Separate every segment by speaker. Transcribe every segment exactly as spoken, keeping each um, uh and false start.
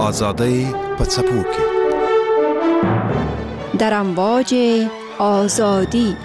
Speaker 1: آزادی پڅپوکي
Speaker 2: در امواج آزادی.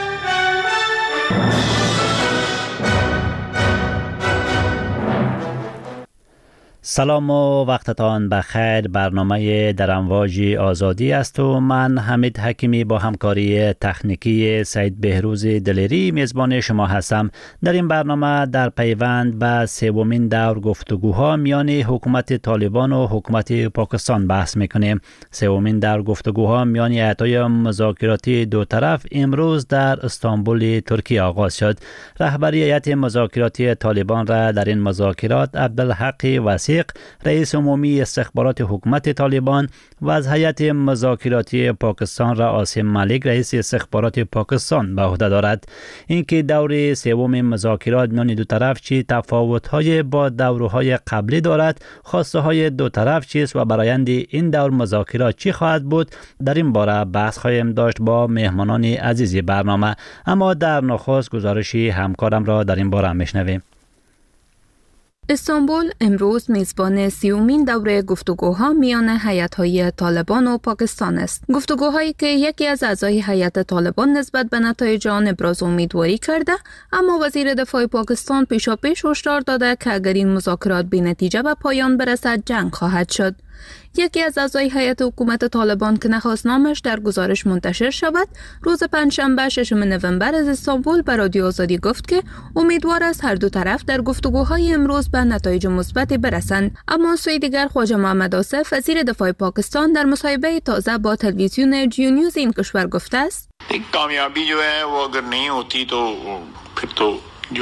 Speaker 3: سلام و وقتتان بخیر. برنامه در امواج آزادی است و من حمید حکیمی با همکاری تکنیکی سید بهروز دلیری میزبان شما هستم. در این برنامه در پیوند به سومین دور گفتگوها میان حکومت طالبان و حکومت پاکستان بحث میکنیم. سومین دور گفتگوها میان هیئت‌های مذاکراتی دو طرف امروز در استانبول ترکیه آغاز شد. رهبری هیئت مذاکراتی طالبان را در این مذاکرات عبدالحق وسیق رئیس عمومی استخبارات حکومت طالبان و از هیئت مذاکراتی پاکستان را عاصم ملیک رئیس استخبارات پاکستان به عهده دارد. اینکه دور سوم مذاکرات میان دو طرف چه تفاوت‌های با دورهای قبلی دارد، خواسته‌های دو طرف چیست و برآیند این دور مذاکرات چی خواهد بود، در این باره بحث خواهیم داشت با مهمانان عزیز برنامه. اما در نخست گزارشی همکارم را در این باره میشنویم.
Speaker 4: استانبول امروز میزبان سیومین دوره گفتگوها میان هیئت‌های طالبان و پاکستان است. گفتگوهایی که یکی از اعضای هیئت طالبان نسبت به نتایج آن ابراز امیدواری کرده، اما وزیر دفاع پاکستان پیشاپیش هشدار داده که اگر این مذاکرات بی نتیجه به پایان برسد جنگ خواهد شد. یکی از اعضای هیئت حکومت طالبان که نخواست نامش در گزارش منتشر شود، روز پنجشنبه ششم نوامبر از استانبول به رادیو آزادی گفت که امیدوار است هر دو طرف در گفتگوهای امروز به نتایج مثبتی برسند. اما سوی دیگر خواجه محمد آصف وزیر دفاع پاکستان در مصاحبه تازه با تلویزیون جیو نیوز این کشور گفته است
Speaker 5: کامیابی جو ہے وہ اگر نہیں ہوتی تو پھر تو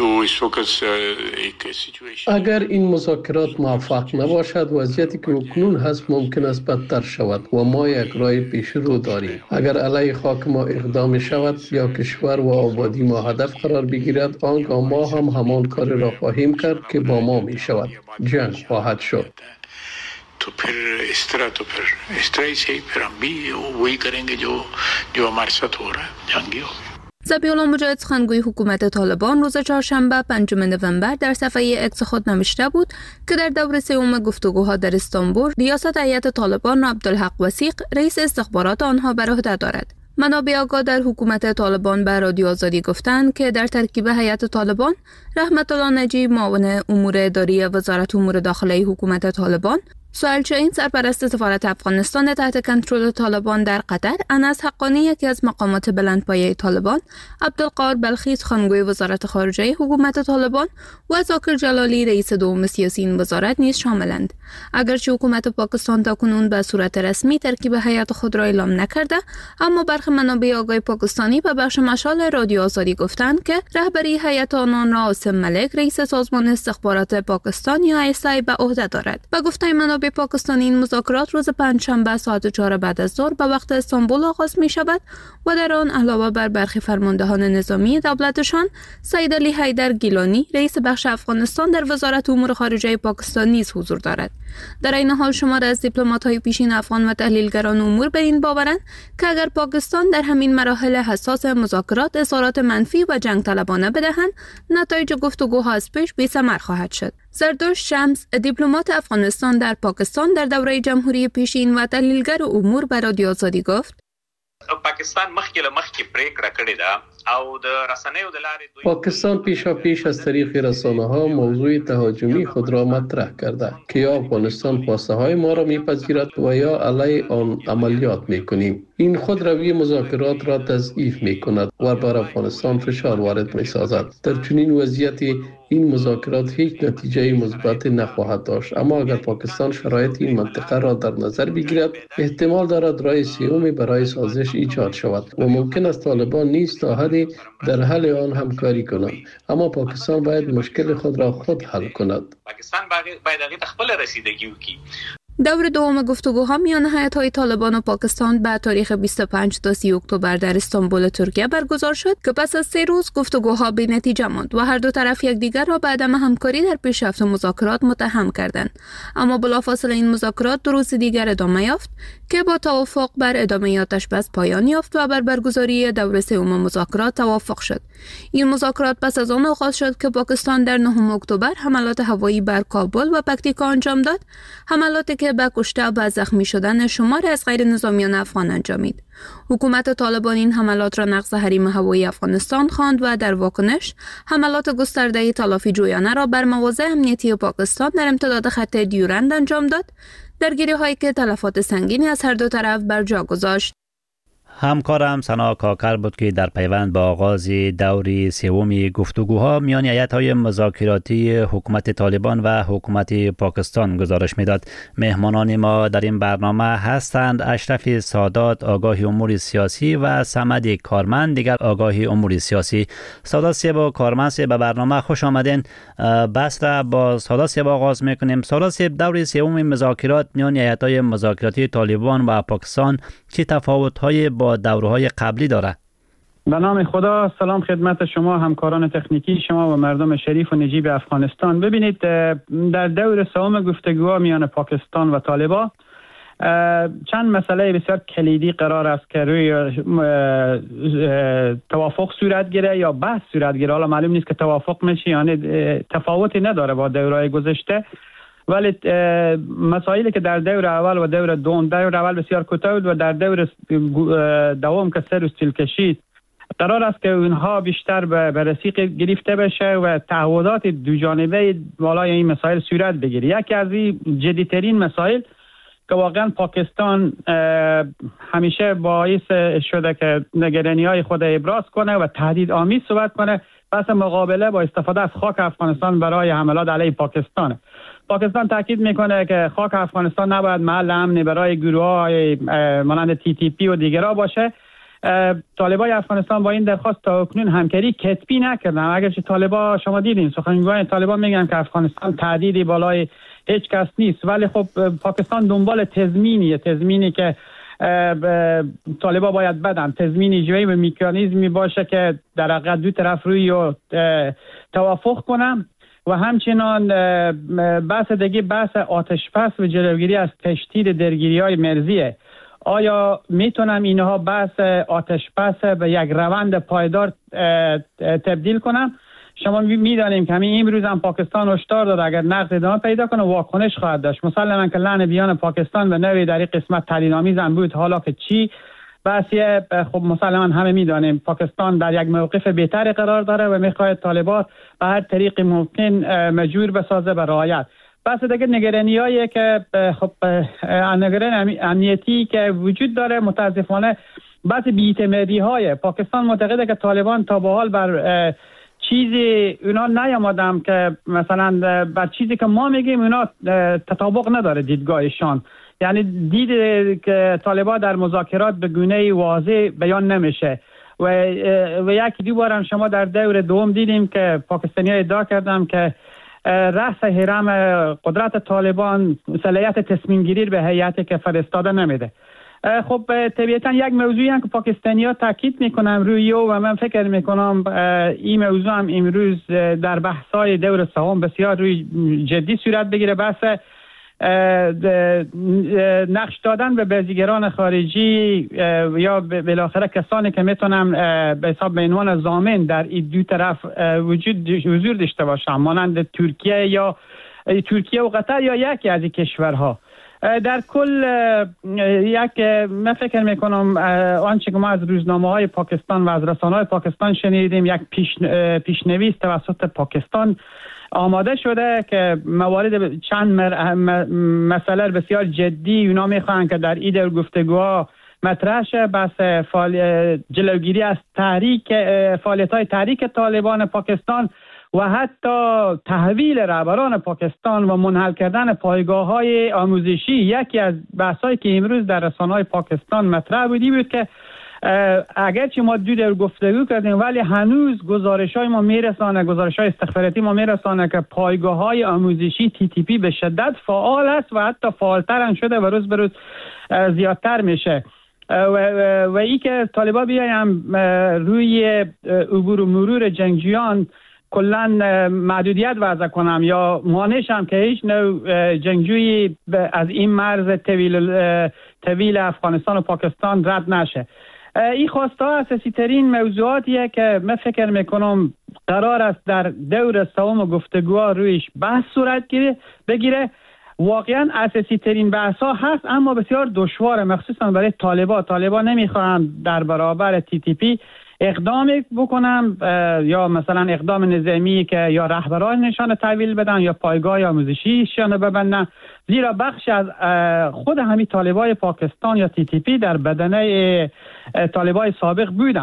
Speaker 6: اگر این مذاکرات موفق نباشد، وضعیتی که اکنون هست ممکن است بدتر شود و ما یک راه پیش رو داریم. اگر علیه خاک ما اقدام شود یا کشور و آبادی ما هدف قرار بگیرد، آنگاه ما هم همان کار را خواهیم کرد که با ما می شود. جنگ خواهد شد.
Speaker 5: تو پھر اس طرح تو پھر اس طرح سے پھر ہم بھی وہی کریں گے جو جو ہمارے ساتھ ہو رہا ہے، جنگی ہو.
Speaker 4: ذبیح مجاهد سخنگوی حکومت طالبان روز چهارشنبه پنجم نوامبر در صفحه اکس خود نوشته بود که در دور سوم گفتگوها در استانبول ریاست هیئت طالبان را عبدالحق وسیق رئیس استخبارات آنها بر عهده دارد. منابع آگاه در حکومت طالبان به رادیو آزادی گفتند که در ترکیب هیئت طالبان رحمت الله نجیب معاون امور اداری وزارت امور داخله حکومت طالبان، سهیل شاهین سرپرست سفارت افغانستان تحت کنترل طالبان در قطر، انس حقانی یکی از مقامات بلندپایه طالبان، عبدالقاهر بلخی سخنگوی وزارت خارجه حکومت طالبان و ذاکر جلالی رئیس دوم سیاسی این وزارت نیز شاملند. اگرچه حکومت پاکستان تاکنون به صورت رسمی ترکیب هیئت خود را اعلام نکرده، اما برخی منابع آگاه پاکستانی به بخش مشال رادیو آزادی گفتند که رهبری هیئت آنان را عاصم ملیک رئیس سازمان استخبارات پاکستان یا آی اس آی به عهده دارد. به گفته منابع به پاکستانی این مذاکرات روز پنجشنبه ساعت چهار بعد از ظهر به وقت استانبول آغاز می شود و در آن علاوه بر برخی فرماندهان نظامی دولتشان، سید علی حیدر گیلانی رئیس بخش افغانستان در وزارت امور خارجه پاکستان نیز حضور دارد. در این حال شمار از دیپلمات‌های پیشین افغان و تحلیلگران امور به این باورند که اگر پاکستان در همین مراحل حساس مذاکرات اظهارات منفی و جنگ طلبانه بدهند، نتایج گفتگوها از پیش بی‌ثمر خواهد شد. زردوش شمس دیپلمات افغانستان در پاکستان در دوره جمهوری پیشین و تحلیلگر امور به رادیو آزادی گفت
Speaker 7: پاکستان مخکې له مخکې پریکړه کړې ده او د رسنیو د لارې
Speaker 6: پاکستان پیشا پیش از طریق رسانه ها موضوع تهاجمی خود را مطرح کرده که یا افغانستان خواسته های ما را میپذیرد و یا علیه آن عملیات میکنیم. این خود روی مذاکرات را تضعیف میکند و بر افغانستان فشار وارد میسازد. در چنین وضعیتی این مذاکرات هیچ نتیجه مثبت نخواهد داشت. اما اگر پاکستان شرایط این منطقه را در نظر بگیرد، احتمال دارد راه سومی برای سازش ایجاد شود و ممکن است طالبان نیز تا حدی در حل آن همکاری کنند. اما پاکستان باید مشکل خود را خود حل کند.
Speaker 7: پاکستان باید هغه خپل رسیدگی وکړي.
Speaker 4: دور دوم گفتگوها میان هیئت‌های طالبان و پاکستان به تاریخ بیست و پنج تا سی اکتبر در استانبول ترکیه برگزار شد که پس از سه روز گفتگوها بی نتیجه ماند و هر دو طرف یکدیگر را به عدم همکاری در پیشرفت مذاکرات متهم کردند. اما بلافاصله این مذاکرات دو روز دیگر ادامه یافت که با توافق بر ادامه آتش بس پایان یافت و بر برگزاری دور سوم مذاکرات توافق شد. این مذاکرات پس از آن آغاز شد که پاکستان در نهم اکتبر حملات هوایی بر کابل و پکتیکا انجام داد، حملاتی که که به کشته و به زخمی شدن شماری از غیر نظامیان افغان انجامید. حکومت طالبان این حملات را نقض حریم هوایی افغانستان خواند و در واکنش حملات گسترده تلافی جویانه را بر مواضع امنیتی پاکستان در امتداد خط دیورند انجام داد، درگیری هایی که تلفات سنگینی از هر دو طرف بر جا گذاشت.
Speaker 3: همکارم سنا کاکر بود که در پیوند با آغاز دوری سوم گفتگوها میان هیئت‌های مذاکراتی حکومت طالبان و حکومت پاکستان گزارش میداد. مهمانان ما در این برنامه هستند اشرف سادات، آگاه امور سیاسی، و صمد کارمند، دیگر آگاه امور سیاسی. سادات صاحب و کارمند صاحب به برنامه خوش آمدین. بس را با سادات صاحب آغاز میکنیم. سادات صاحب، دور سوم مذاکرات میان هیئت‌های مذاکراتی طالبان و پاکستان چه تفاوت‌های با دوره‌های قبلی داره؟
Speaker 8: به نام خدا، سلام خدمت شما همکاران تکنیکی شما و مردم شریف و نجیب افغانستان. ببینید، در دور سوم گفتگوها میان پاکستان و طالبان چند مسئله بسیار کلیدی قرار است که روی توافق صورت گیره یا بحث صورت گیره. حالا معلوم نیست که توافق میشه، یعنی تفاوتی نداره با دورهای گذشته، ولی مسائلی که در دور اول و دور دوم، دور اول بسیار کوتاه بود و در دور دوم که سه روز طول کشید، قرار است که اونها بیشتر به بررسی گرفته بشه و تعهدات دو جانبه بالای این مسائل صورت بگیره. یکی از این جدیترین مسائل که واقعا پاکستان همیشه باعث شده که نگرانی‌های خود ابراز کنه و تهدید آمیز صحبت کنه، پس مقابله با استفاده از خاک افغانستان برای حملات علیه پاکستان. پاکستان تاکید میکنه که خاک افغانستان نباید محل امن برای گروه‌های مانند تی تی پی و دیگرها باشه. طالبان افغانستان با این درخواست تا اکنون همکاری کتبی نکردن. اگرچه طالبان، شما دیدین سخنگویان طالبان میگن که افغانستان تهدیدی بالای هیچ کس نیست، ولی خب پاکستان دنبال تضمینیه، تضمینی که طالبان باید بدن، تضمینی جوی و مکانیزمی باشه که در حقیقت دو طرف روی توافق کنن. و همچنان بحث دیگه بحث آتش‌بس و جلوگیری از تشدید درگیری‌های مرزیه. آیا میتونم اینها بحث آتش‌بس به یک روند پایدار تبدیل کنم؟ شما میدانیم که همین امروز هم پاکستان هشدار داد اگر نقض ادامه پیدا کنه واکنش خواهد داشت. مسلماً که لعن بیان پاکستان به نوعی در این قسمت تهدیدآمیز هم بود، حالا که چی بحثیه. خب مسلماً همه میدانیم پاکستان در یک موقف بهتری قرار داره و میخواهد طالبان به هر طریق ممکن مجبور بسازه به رعایت. بحث دیگه نگرانی‌هایی که خب نگرانی امنیتی که وجود داره، متاسفانه بحث بی‌اعتمادی‌های پاکستان معتقده که طالبان تا به حال بر چیزی اونا نیامدم که مثلا بر چیزی که ما میگیم اونا تطابق نداره دیدگاهشان. یعنی دید که طالبان در مذاکرات به گونه واضح بیان نمیشه و و یکی دو بار هم شما در دور دوم دیدیم که پاکستانی‌ها ادعا کردن که رأس هرم قدرت طالبان صلاحیت تصمیم گیری به هیئتی که فرستاده نمیده. خب طبیعتا یک موضوعی هم که پاکستانی‌ها تاکید میکنن روی و من فکر میکنم این موضوع هم امروز در بحث‌های دور سوم بسیار روی جدی صورت بگیره، بحث نقش دادن به بازیگران خارجی یا بالاخره کسانی که میتونن به حساب به عنوان ضامن در این دو طرف وجود حضور داشته باشن، مانند ترکیه یا ترکیه و قطر یا یکی از این کشورها. در کل یک من فکر میکنم آنچه که ما از روزنامه‌های پاکستان و از رسانه‌های پاکستان شنیدیم، یک پیش پیش‌نویس توسط پاکستان آماده شده که موارد چند مسئله بسیار جدی اونا میخوان که در این دور گفتگوها مطرح شه. بس جلوگیری از تحریک فعالیت‌های تحریک طالبان پاکستان و حتی تحویل رهبران پاکستان و منحل کردن پایگاه‌های آموزشی. یکی از بحث‌هایی که امروز در رسانه‌های پاکستان مطرح بودی بود که اگرچه ما دو در گفتگو کردیم ولی هنوز گزارش‌های ما میرسانه، گزارش‌های استخباراتی ما میرسانه که پایگاه‌های آموزشی تی تی پی به شدت فعال است و حتی فعالتر هم شده و روز به روز زیادتر میشه. و, و ای که طالبان بیایم روی عبور و مرور جنگجویان کلا محدودیت وضع کنم یا مانعش هم که هیچ نوع جنگجویی از این مرز طویل طویل افغانستان و پاکستان رد نشه. این خواسته اساسی ترین موضوعاتیه که من فکر میکنم قرار است در دور سوم گفتگوها رویش بحث صورت گیره بگیره واقعا اساسی ترین بحث ها هست، اما بسیار دشواره، مخصوصا برای طالبان. طالبان نمیخوان در برابر تی تی پی اقدام بکنم یا مثلا اقدام نظامی که یا رهبران نشان تحویل بدن یا پایگاه یا موزشیشان ببندن، زیرا بخش از خود همین طالبای پاکستان یا تی تی پی در بدنه طالبای سابق بودن.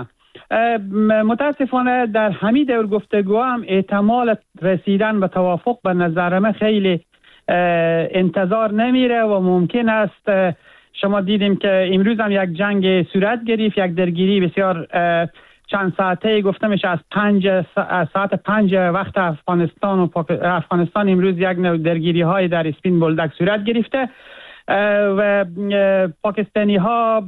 Speaker 8: متاسفانه در همین دور گفتگو هم احتمال رسیدن به توافق به نظر من خیلی انتظار نمیره و ممکن است. شما دیدیم که امروز هم یک جنگ صورت گرفت، یک درگیری بسیار چند ساعته گفته میشه از پنج ساعت پنج وقت افغانستان و افغانستان امروز یک نوع درگیری های در اسپین بولدک صورت گرفته و پاکستانی ها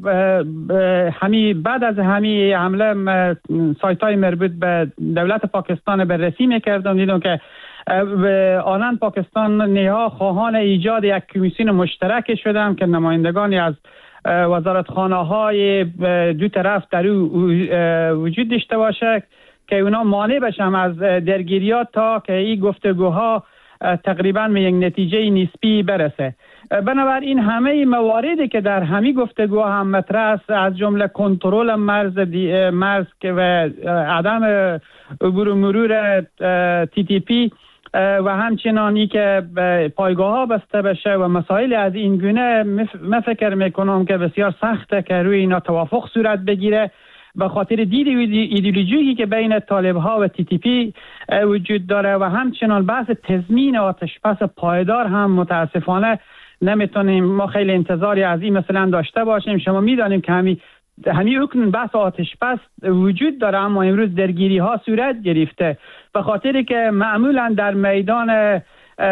Speaker 8: همی بعد از همی حمله سایت های مربوط به دولت پاکستان بررسی میکردن، دیدن که آنان پاکستان نیها خواهان ایجاد یک کمیسیون مشترک شدن که نمایندگانی از وزارتخانه های دو طرف در او وجود داشته باشه که اونا مانع بشن از درگیریات تا که این گفتگوها تقریبا به یک نتیجه نسبی برسه. بنابراین همه مواردی که در همین گفتگو هم مطرح است، از جمله کنترل مرز مرز و عدم عبور و مرور تی تی پی و همچنانی که پایگاه ها بسته بشه و مسائل از این گونه، من فکر میکنم که بسیار سخته که روی اینا توافق صورت بگیره، به خاطر دید ایدئولوژیکی که بین طالب ها و تی تی پی وجود داره و همچنان بحث تضمین آتش بس پایدار هم متاسفانه نمیتونیم ما خیلی انتظاری از این مثلا داشته باشیم. شما میدانیم که همین همین اکنون بحث آتش بس وجود داره، اما امروز درگیری ها صورت گرفته به خاطری که معمولا در میدان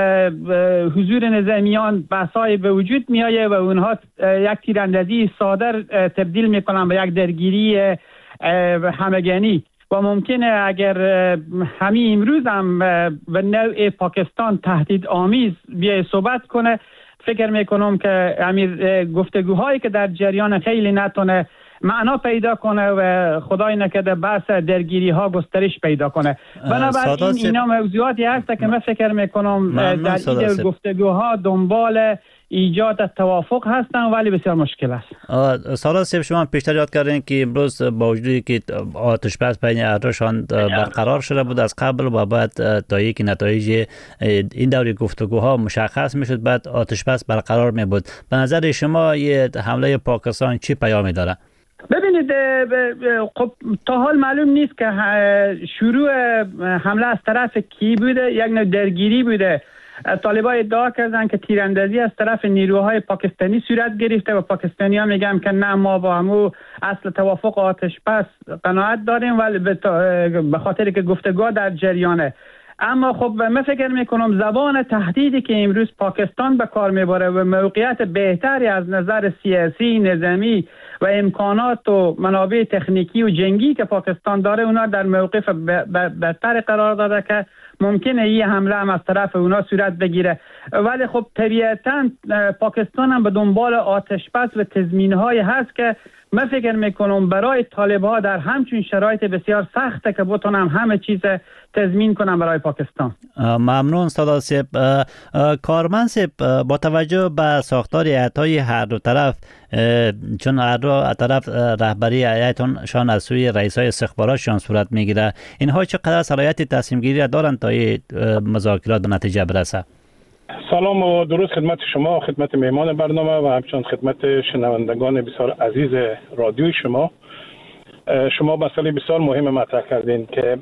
Speaker 8: حضور نظامیان بحثای به وجود میایه و اونها یک تیراندازی ساده تبدیل میکنن به یک درگیری همگانی و ممکنه اگر همین امروز هم به نوع پاکستان تهدید آمیز بیای صحبت کنه، فکر میکنم که امیر گفتگوهایی که در جریان خیلی نتونه معنا پیدا کنه و خدای نکرده بحث درگیری ها گسترش پیدا کنه. بنابراین اینا موضوعاتی هست که من فکر میکنم در این گفتگوها دنبال ایجاد توافق هستن ولی بسیار مشکل است.
Speaker 3: سالا صاحب، شما پیشتر یاد کردین که امروز با وجودی که آتش بس بین اردوشان برقرار شده بود از قبل و بعد تا یک نتایج این دوره گفتگوها مشخص میشد، بعد آتش بس برقرار می بود. به نظر شما یه حمله پاکستان چی پیامی داره؟
Speaker 8: ببینید، خب تا حال معلوم نیست که شروع حمله از طرف کی بوده. یک نوع درگیری بوده. طالبان ادعا کردن که تیراندازی از طرف نیروهای پاکستانی صورت گرفته و پاکستانی ها میگن که نه، ما با همو اصل توافق آتش بس قناعت داریم ولی به خاطر که گفتگو در جریانه. اما خب من فکر میکنم زبان تهدیدی که امروز پاکستان به کار میبره و موقعیت بهتری از نظر سیاسی، نظامی و امکانات و منابع تکنیکی و جنگی که پاکستان داره، اونا در موقف بهتر قرار داده که ممکنه این حمله هم از طرف اونا صورت بگیره. ولی خب طبیعتاً پاکستان هم به دنبال آتش بس و تضمین‌های هست که من فکر میکنم برای طالب‌ها در همچین شرایط بسیار سخته که بتونم همه چیز تضمین کنم برای پاکستان.
Speaker 3: ممنون سالا صاحب. کارمند صاحب، با توجه به ساختار هیئت‌های هر دو طرف، چون هر دو طرف رهبری هیئتشان از سوی رئیس‌های استخباراتشان صورت میگیره، اینها چقدر صلاحیت تصمیم گیری دارند تا این مذاکرات به نتیجه برسه؟
Speaker 9: سلام و درود خدمت شما، خدمت مهمان برنامه و همچنین خدمت شنوندگان بسیار عزیز رادیوی شما. شما مسئله بسیار مهم مطرح کردین که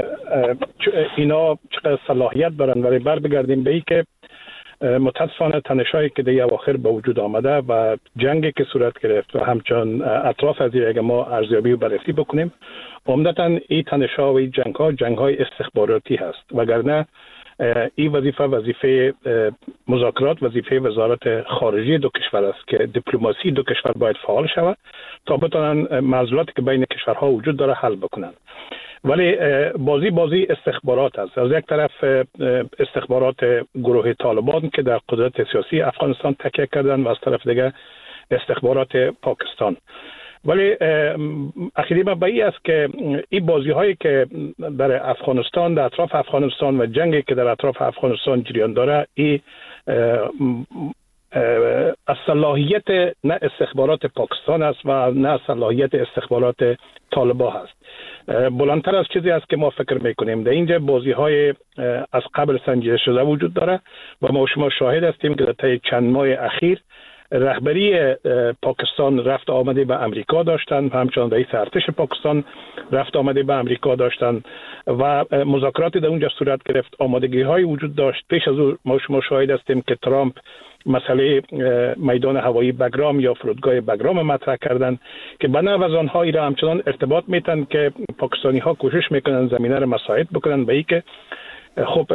Speaker 9: اینا چقدر صلاحیت دارن، ولی بر بگردیم به این که متاسفانه تنشایی که در اواخر به وجود آمده و جنگی که صورت گرفت و همچنین اطراف از این اگه ما ارزیابی و بررسی بکنیم، عمدتاً این تنش‌ها و این جنگ‌ها جنگ‌های استخباراتی هست، وگرنه این وظیفه وظیفه مذاکرات وظیفه وزارت خارجه دو کشور است که دیپلماسی دو کشور باید فعال شود تا بتونن معضلاتی که بین کشورها وجود داره حل بکنن. ولی بازی بازی استخبارات است. از یک طرف استخبارات گروه طالبان که در قدرت سیاسی افغانستان تکیه کردن و از طرف دیگه استخبارات پاکستان. ولی عقیده من به این است که این بازی هایی که در افغانستان، در اطراف افغانستان و جنگی که در اطراف افغانستان جریان داره، این از صلاحیت نه استخبارات پاکستان است و نه صلاحیت استخبارات طالبان است. بلندتر از چیزی است که ما فکر میکنیم. در اینجا بازی های از قبل سنجیده شده وجود داره و ما شما شاهد هستیم که در طی چند ماه اخیر رهبری پاکستان رفت آمده به امریکا داشتن و همچنان رئیس ارتش پاکستان رفت آمده به امریکا داشتن و مذاکراتی در اونجا صورت گرفت. آمادگی های وجود داشت. پیش از او ما شما شاهد هستیم که ترامپ مسئله میدان هوایی بگرام یا فرودگاه بگرام مطرح کردن که به نحو از آنها ای را همچنان ارتباط میتن که پاکستانی ها کوشش میکنن زمینه را مساعد بکنن به ای که خب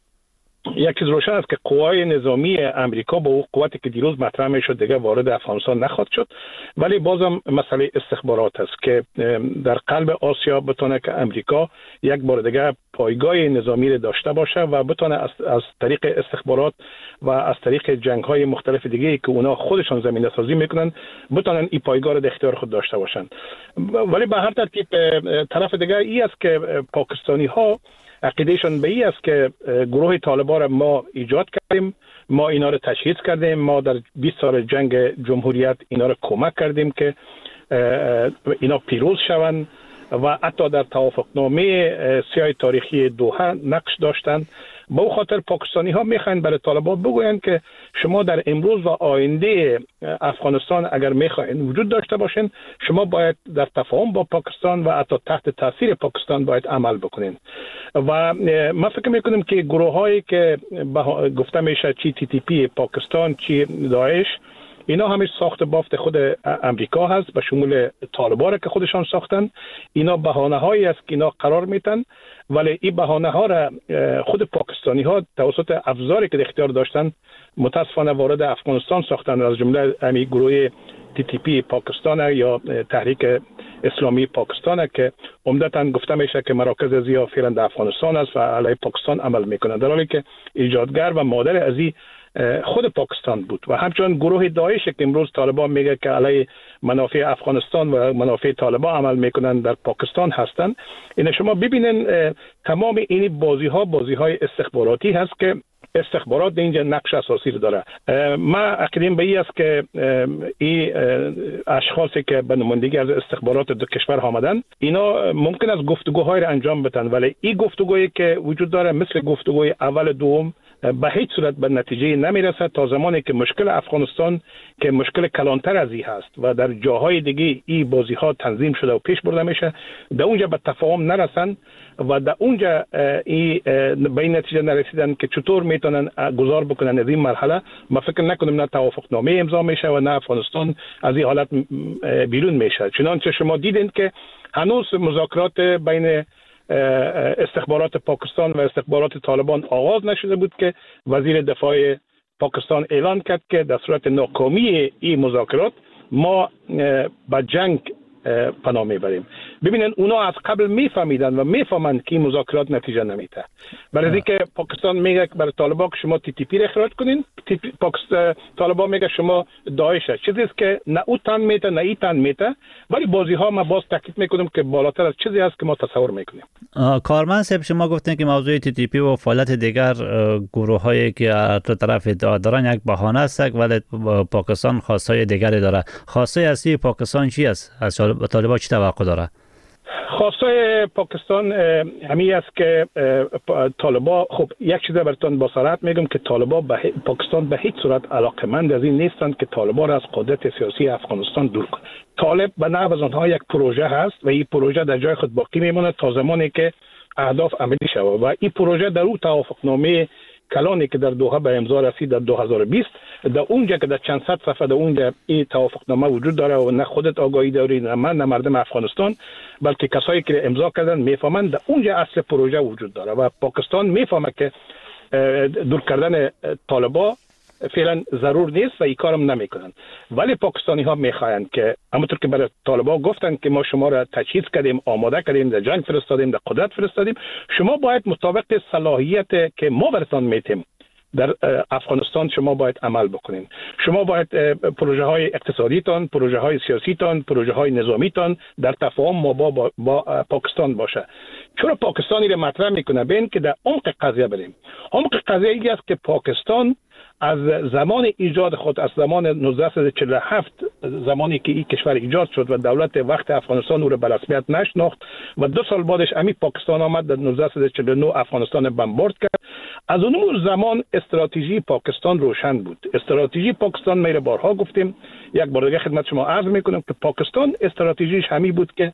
Speaker 9: یک چیز روشن است که قوای نظامی امریکا با اون قوتی که دیروز مطرح میشد دیگه وارد افغانستان نخواهد شد، ولی بازم مسئله استخبارات است که در قلب آسیا بتونه که امریکا یک بار دیگه پایگاه نظامی را داشته باشه و بتونه از, از طریق استخبارات و از طریق جنگ های مختلف دیگه که اونا خودشان زمینه سازی میکنن بتونن این پایگاه را در اختیار خود داشته باشن. ولی به هر ترتیب طرف دیگه ای است که پاکستانی ها عقیدهشان به این است که گروه طالبان را ما ایجاد کردیم، ما اینا را تشخیص کردیم، ما در بیست سال جنگ جمهوریت اینا را کمک کردیم که اینا پیروز شوند و حتی در توافقنامه سیاه تاریخی دوحه نقش داشتند. با او خاطر پاکستانی ها میخواین برای طالبان بگویند که شما در امروز و آینده افغانستان اگر میخواین وجود داشته باشین، شما باید در تفاهم با پاکستان و حتی تحت تاثیر پاکستان باید عمل بکنین. و ما فکر میکنیم که گروه هایی که گفته میشه چی تی تی پی پاکستان چی داعش، اینا همیش ساخت بافت خود امریکا هست به شمول طالبان که خودشان ساختن. اینا بهانه هایی است که اینا قرار میتن، ولی این بهانه ها را خود پاکستانی ها توسط افزاری که اختیار داشتن متاسفانه وارد افغانستان ساختن، از جمله همین گروه تی تی پی پاکستان یا تحریک اسلامی پاکستان که عمدتاً گفته میشه که مراکز ازیا فعلا در افغانستان است و علیه پاکستان عمل میکنند، در حالی که ایجادگر و مادر از خود پاکستان بود. و همچنین گروه داعش که امروز طالبان میگه که علیه منافع افغانستان و منافع طالبان عمل میکنن در پاکستان هستند. این شما ببینن تمام این بازی ها بازی های استخباراتی هست که استخبارات اینجا نقش اساسی داره. ما عقیدم به این است که این اشخاصی که به نمایندگی از استخبارات دو کشور آمدن اینا ممکن است گفتگوهای را انجام بدن، ولی این گفتگویی که وجود داره مثل گفتگوی اول دوم به هیچ صورت به نتیجه نمیرسه تا زمانی که مشکل افغانستان که مشکل کلانتر از این هست و در جاهای دیگه این بازی ها تنظیم شده و پیش برده میشه، در اونجا به تفاهم نرسن و در اونجا این به این نتیجه نرسیدن که چطور میتونن گذار بکنن از این مرحله. ما فکر نکنیم نه توافقنامه امضا میشه و نه افغانستان از این حالت بیرون میشه. چنانچه شما دیدین که هنوز مذاکرات بین استخبارات پاکستان و استخبارات طالبان آغاز نشده بود که وزیر دفاع پاکستان اعلان کرد که در صورت ناکامی این مذاکرات ما به جنگ پناه میبریم. ببینن اونا از قبل میفهمیدن و میفهمند که این مذاکرات نتیجه نمیده. برای اینکه پاکستان میگه برای طالبان که شما تی تی پی را اخراج کنین، پاکستان طالبان میگه شما داعش است. چیزی است که نه او تن میته نه ای تن میته، ولی بازی ها ما باز تاکید میکنیم که بالاتر از چیزی است که ما تصور میکنیم.
Speaker 3: کارمند صاحب شما گفتین که موضوع تی تی پی و فعالیت دیگر گروه هایی که از طرف دارن یک بهانه است، ولی پاکستان خواستای دیگری داره. خواسته اصلی پاکستان چی است؟ از طالبان چی توقع داره؟
Speaker 9: خواسته پاکستان همین است که طالبان، خب یک چیز براتون با صراحت میگم که طالبان به پاکستان به هیچ صورت علاقمند از این نیستند که طالبان را از قدرت سیاسی افغانستان دور کنه. طالب به نحو از آنها یک پروژه هست و این پروژه در جای خود باقی میمونه تا زمانی که اهداف عملی شود و این پروژه در اون توافقنامه کلانی که در دوحه به امضا رسید در دو هزار و بیست، در اونجا که در چند صد صفحه در اونجا این توافقنامه وجود داره و نه خودت آگاهی داری نه من نه مردم افغانستان، بلکه کسایی که امضا کردن میفهمند در اونجا اصل پروژه وجود داره و پاکستان میفهمه که دور کردن طالبان فعلا ضرور نیست و این کارم نمیکنن. ولی پاکستانی ها میخواین که همونطور که برای طالبان گفتن که ما شما را تجهیز کردیم، آماده کردیم، در جنگ فرستادیم، در قدرت فرستادیم، شما باید مطابق صلاحیت که ما براتون میتیم در افغانستان شما باید عمل بکنین. شما باید پروژه های اقتصادیتان، پروژه های سیاسیتان، پروژه های نظامیتان در تفاهم ما با, با, با پاکستان باشه. چرا پاکستانی رو مطرح میکنه؟ بین که در عمق قضیه بریم. عمق قضیه ای است که پاکستان از زمان ایجاد خود، از زمان نوزده و چهل و هفت، زمانی که این کشور ایجاد شد و دولت وقت افغانستان او را به رسمیت نشناخت و دو سال بعدش امی پاکستان آمد در نوزده و چهل و نه افغانستان بمبارد کرد. از اون زمان استراتژی پاکستان روشن بود. استراتژی پاکستان میره بارها گفتیم، یک بار دیگه خدمت شما عرض میکنم که پاکستان استراتژیش همی بود که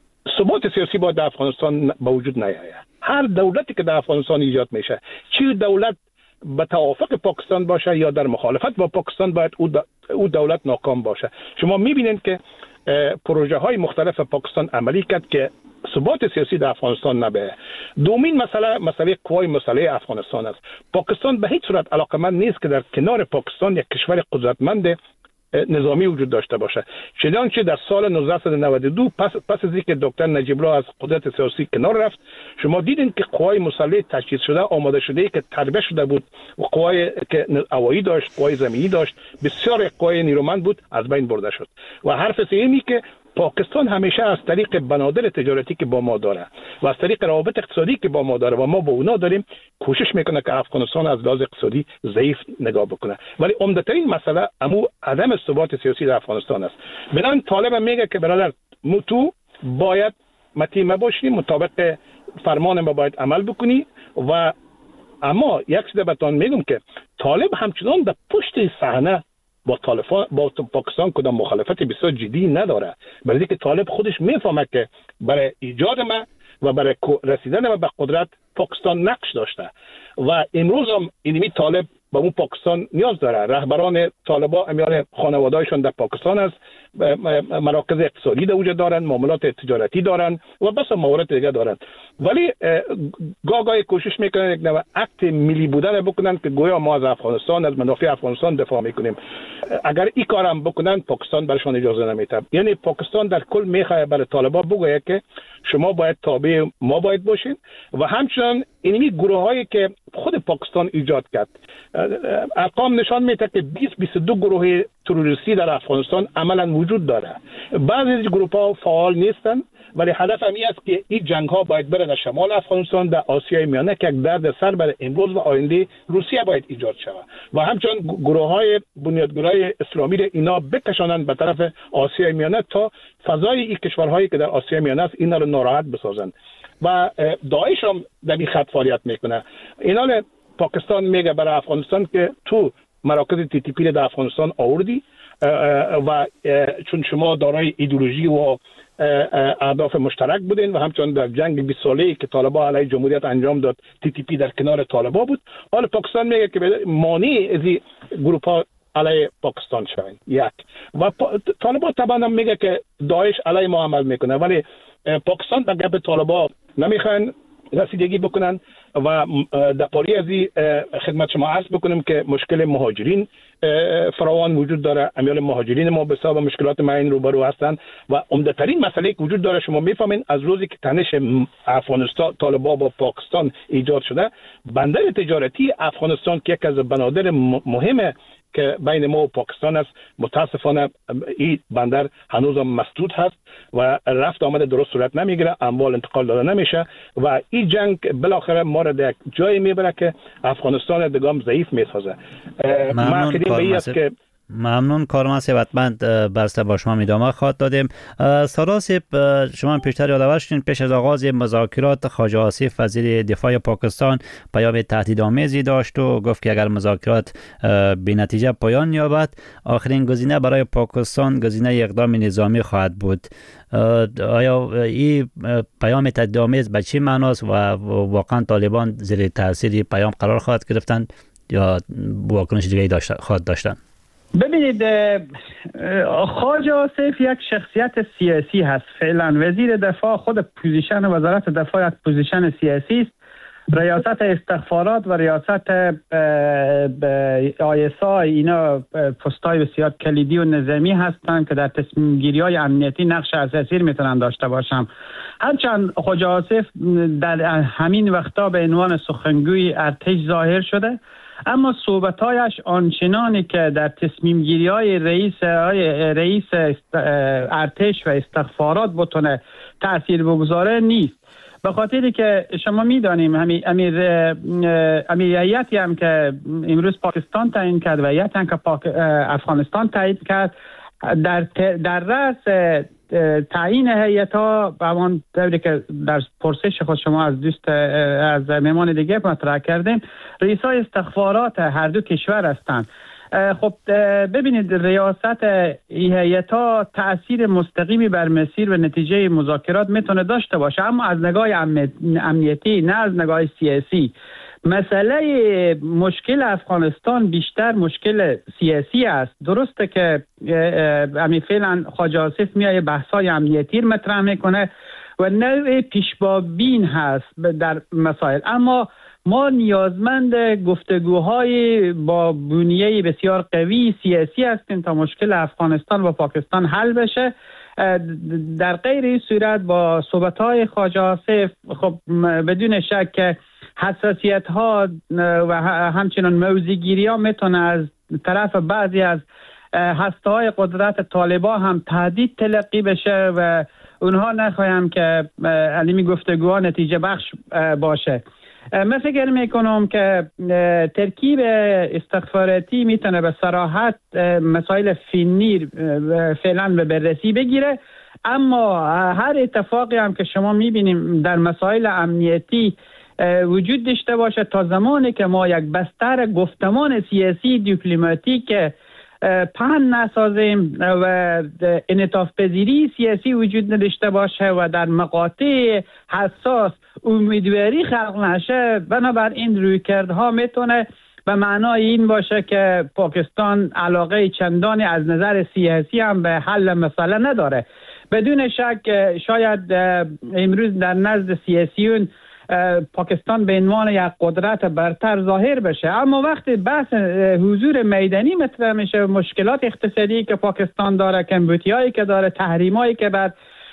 Speaker 9: ثبات سیاسی باید در افغانستان به وجود نیاید. هر دولتی که در افغانستان ایجاد میشه، چه دولت به توافق پاکستان باشه یا در مخالفت با پاکستان، باید او دولت ناکام باشه. شما میبینید که پروژه های مختلف پاکستان عملی کرد که ثبات سیاسی در افغانستان نبه. دومین مسئله مسئله قوای مسلح افغانستان است. پاکستان به هیچ صورت علاقمند نیست که در کنار پاکستان یک کشور قدرتمند نظامی وجود داشته باشه. چنانچه در سال نوزده و نود و دو پس پس از اینکه دکتر نجیب الله از قدرت سیاسی کنار رفت، شما دیدین که قوای مسلح تجهیز شده، آماده شده که تربیت شده بود و قوای که هوایی داشت، قوای زمینی داشت، بسیار قوای نیرومند بود، از بین برده شد. و حرف سومی که پاکستان همیشه از طریق بنادر تجارتی که با ما داره و از طریق روابط اقتصادی که با ما داره و ما با اونا داریم، کوشش میکنه که افغانستان از لحاظ اقتصادی ضعیف نگاه بکنه. ولی عمدترین مسئله امو عدم ثبات سیاسی در افغانستان است. بنابراین طالب میگه که برادر تو باید متیم باشی، مطابق فرمان ما باید عمل بکنی. و اما یک چیز بهتون میگم که طالب همچنان در پشت صحنه با طالبان با پاکستان کدام مخالفت بسیار جدی نداره، برای اینکه طالب خودش میفهمه که برای ایجاد ما و برای رسیدن ما به قدرت پاکستان نقش داشته و امروز هم اینمی طالب با اون پاکستان نیاز داره. رهبران طالبا امیال خانواده‌هایشان در پاکستان است، مراکز اقتصادی در وجود دارن، معاملات تجارتی دارن و بس موارد دیگه دارن. ولی گاگای کوشش میکنن یک نوع اکت ملی بودن بکنن که گویا ما از افغانستان، از منافع افغانستان دفاع میکنیم. اگر این کارم بکنن پاکستان برشان اجازه نمیده. یعنی پاکستان در کل میخواد برای طالبا بگه که شما باید تابع ما باید باشین و همچنان اینمی گروهایی که خود پاکستان ایجاد کرد، ارقام نشان میده که بیست بیست و دو گروه تروریستی در افغانستان عملا وجود داره. بعضی از گروه ها فعال نیستن، ولی هدف همی است که این جنگ ها باید بره در شمال افغانستان، در آسیای میانه که یک درد سر برای امروز و آینده روسیه باید ایجاد شود و همچنان گروه های بنیادگرای اسلامی را اینا بکشانند به طرف آسیای میانه تا فضای این کشورهایی که در آسیای میانه است اینا رو ناراحت بسازند. و داعش هم در این خط فعالیت میکنه. اینا پاکستان میگه برای افغانستان که تو مراکز تی تی پی در افغانستان آوردی و چون شما دارای ایدئولوژی و اهداف مشترک بودین و همچنان در جنگ بیست ساله‌ای که طالبان علیه جمهوریت انجام داد تی تی پی در کنار طالبان بود. حالا پاکستان میگه که مانع از این گروه‌ها علیه پاکستان شوند. یک و طالبان طبعا هم میگه که داعش علیه ما عمل میکنه، ولی پاکستان به گپ طالبان نمیخوان رسیدگی بکنن و در پاری از این خدمت شما عرض بکنم که مشکل مهاجرین فراوان وجود داره. امیال مهاجرین ما به سبب مشکلات معین روبرو هستند و عمدترین مسئله که وجود داره، شما میفهمین از روزی که تنش افغانستان طالبان با پاکستان ایجاد شده، بندر تجارتی افغانستان که یک از بنادر مهمه که بین ما و پاکستان است، متاسفانه این بندر هنوز هم مسدود هست و رفت آمده درست صورت نمیگیره، اموال انتقال داده نمیشه و این جنگ بالاخره ما را در جایی میبره که افغانستان دگام ضعیف میسازه.
Speaker 3: ممنون کارمند که ممنون کارمند ثروتمند، بسته با شما ادامه خواهد دادیم. سراسب شما پیشتر یادآور شدین پیش از آغاز مذاکرات خواجه آصف وزیر دفاع پاکستان پیام تهدیدآمیزی داشت و گفت که اگر مذاکرات بی نتیجه پایان یابد آخرین گزینه برای پاکستان گزینه اقدام نظامی خواهد بود. آیا این پیام تهدیدآمیز به چه معناست و واقعا طالبان زیر تاثیر پیام قرار خواهد گرفتن یا واکنش دیگری داشت خواهد داشتن؟
Speaker 8: ببینید، خواجه آصف یک شخصیت سیاسی هست. فعلا وزیر دفاع خود پوزیشن وزارت دفاع یک پوزیشن سیاسی است. ریاست استخبارات و ریاست آی اس آی اینا پست‌های بسیار کلیدی و نظامی هستند که در تصمیم گیری های امنیتی نقش اساسی میتونن داشته باشند. هرچند خواجه آصف در همین وقتا به عنوان سخنگوی ارتش ظاهر شده، اما صحبت‌هایش آنچنانی که در تصمیم گیری های رئیس رئیس ارتش و استخبارات بتونه تأثیر بگذاره نیست. به خاطری که شما میدانیم همین امیر امیریتی هم که امروز پاکستان تعیین کرد و هیئتی هم که افغانستان تعیین کرد، در در رأس تعیین هیئت‌ها به همان طوری که در پرسش خود شما از دوست از مهمان دیگه مطرح کردیم، رئیسای استخبارات هر دو کشور هستند. خب ببینید ریاست این هیئت‌ها تأثیر مستقیمی بر مسیر و نتیجه مذاکرات میتونه داشته باشه، اما از نگاه امنیتی نه از نگاه سیاسی. مسئله مشکل افغانستان بیشتر مشکل سیاسی است. درسته که امی فعلا خواجه آصف میایه بحث‌های امنیتی مطرح میکنه و نوع پیش‌بین هست در مسائل، اما ما نیازمند گفتگوهای با بنیه بسیار قوی سیاسی هستیم تا مشکل افغانستان و پاکستان حل بشه. در غیر این صورت با صحبت‌های خواجه آصف خب بدون شک که حساسیت ها و همچنان موضع‌گیری ها میتونه از طرف بعضی از هسته های قدرت طالبان هم تهدید تلقی بشه و اونها نخواهم که علمی گفتگوها نتیجه بخش باشه. من فکر میکنم که ترکیب استخباراتی میتونه به صراحت مسائل فنی فعلا به بررسی بگیره، اما هر اتفاقی هم که شما میبینیم در مسائل امنیتی وجود داشته باشه تا زمانی که ما یک بستر گفتمان سیاسی دیپلماتیک پهن نسازیم و انعطاف پذیری سیاسی وجود نداشته باشه و در مقاطع حساس امیدواری خلق نشه، بنابراین رویکردها میتونه به معنای این باشه که پاکستان علاقه چندانی از نظر سیاسی هم به حل مسئله نداره. بدون شک شاید امروز در نزد سیاسیون پاکستان به عنوان یک قدرت برتر ظاهر بشه، اما وقتی بحث حضور میدانی مطرح میشه، مشکلات اقتصادی که پاکستان داره، کمبودیایی که داره، تحریمایی که بعد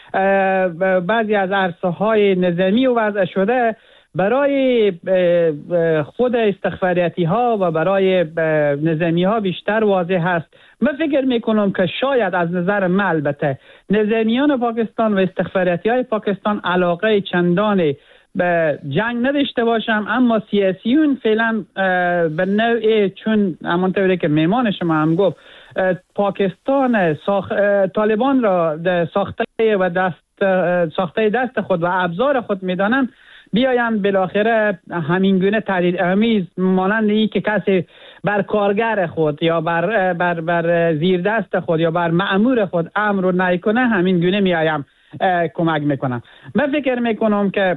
Speaker 8: بعضی از عرصه های نظامی وضع شده، برای خود استخباراتی ها و برای نظامی ها بیشتر واضح هست. من فکر میکنم که شاید از نظر من البته نظامیان پاکستان و استخباراتی های پاکستان علاقه چندانی به جنگ نداشته باشم، اما سیاسیون فعلا به نوعی چون همانطوری که میمان شما هم گفت پاکستان ساخ... طالبان را ساخته و دست ساخته دست خود و ابزار خود میدانن، بیاین بالاخره همین گونه تهدید آمیز مانند این که کسی بر کارگر خود یا بر بر بر زیر دست خود یا بر مأمور خود امر و نهی کنه، همین گونه میایم کمک میکنم. من فکر میکنم که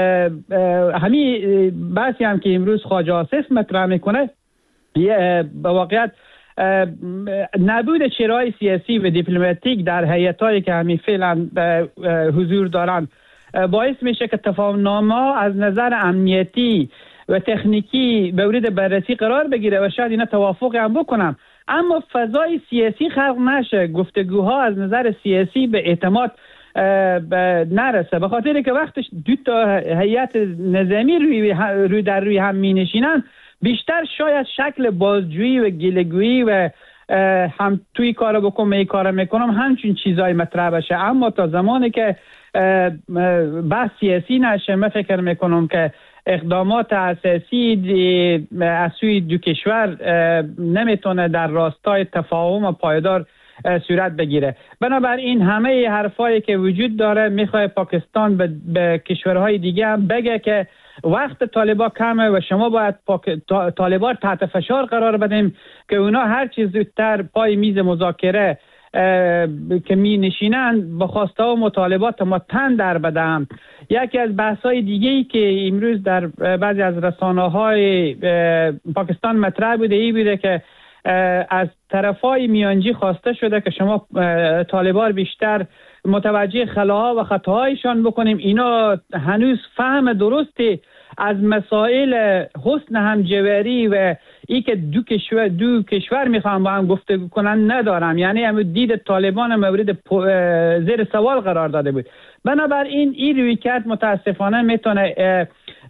Speaker 8: همین بحثی هم که امروز خواجه آصف مطرح میکنه به واقعیت نبود چرای سیاسی و دیپلماتیک در هیئت‌هایی که همین فعلا حضور دارند باعث میشه که تفاهم‌نامه از نظر امنیتی و تکنیکی مورد بررسی قرار بگیره و شاید اینا توافق هم بکنم، اما فضای سیاسی خلق نشه، گفتگوها از نظر سیاسی به اعتماد نرسه، به خاطر که وقتش دو تا هیئت نظامی روی, روی در روی هم می نشینن بیشتر شاید شکل بازجویی و گله‌گویی و هم توی کارو بکنم ای کارو میکنم همچین چیزای مطرح بشه، اما تا زمانی که بحث سیاسی نشه من فکر میکنم که اقدامات اساسی از سوی دو کشور نمیتونه در راستای تفاهم و پایدار صورت بگیره. بنابراین همه حرفایی که وجود داره میخواد پاکستان به, به کشورهای دیگه هم بگه که وقت طالبان کمه و شما باید پاک... طالبان تحت فشار قرار بدیم که اونا هر چیز زودتر پای میز مذاکره که می نشینن با خواسته و مطالبات ما تن در بدم. یکی از بحث‌های دیگه‌ای که امروز در بعضی از رسانه‌های پاکستان مطرح بوده ای بوده که از طرفای میانجی خواسته شده که شما طالبان بیشتر متوجه خلاها و خطاهایشان بکنیم. اینا هنوز فهم درستی از مسائل حسن همجواری و ای که دو کشور دو کشور میخوان با هم گفتگو کنن ندارم، یعنی هم دید طالبان مورد زیر سوال قرار داده بود. بنابراین این رویکرد متاسفانه میتونه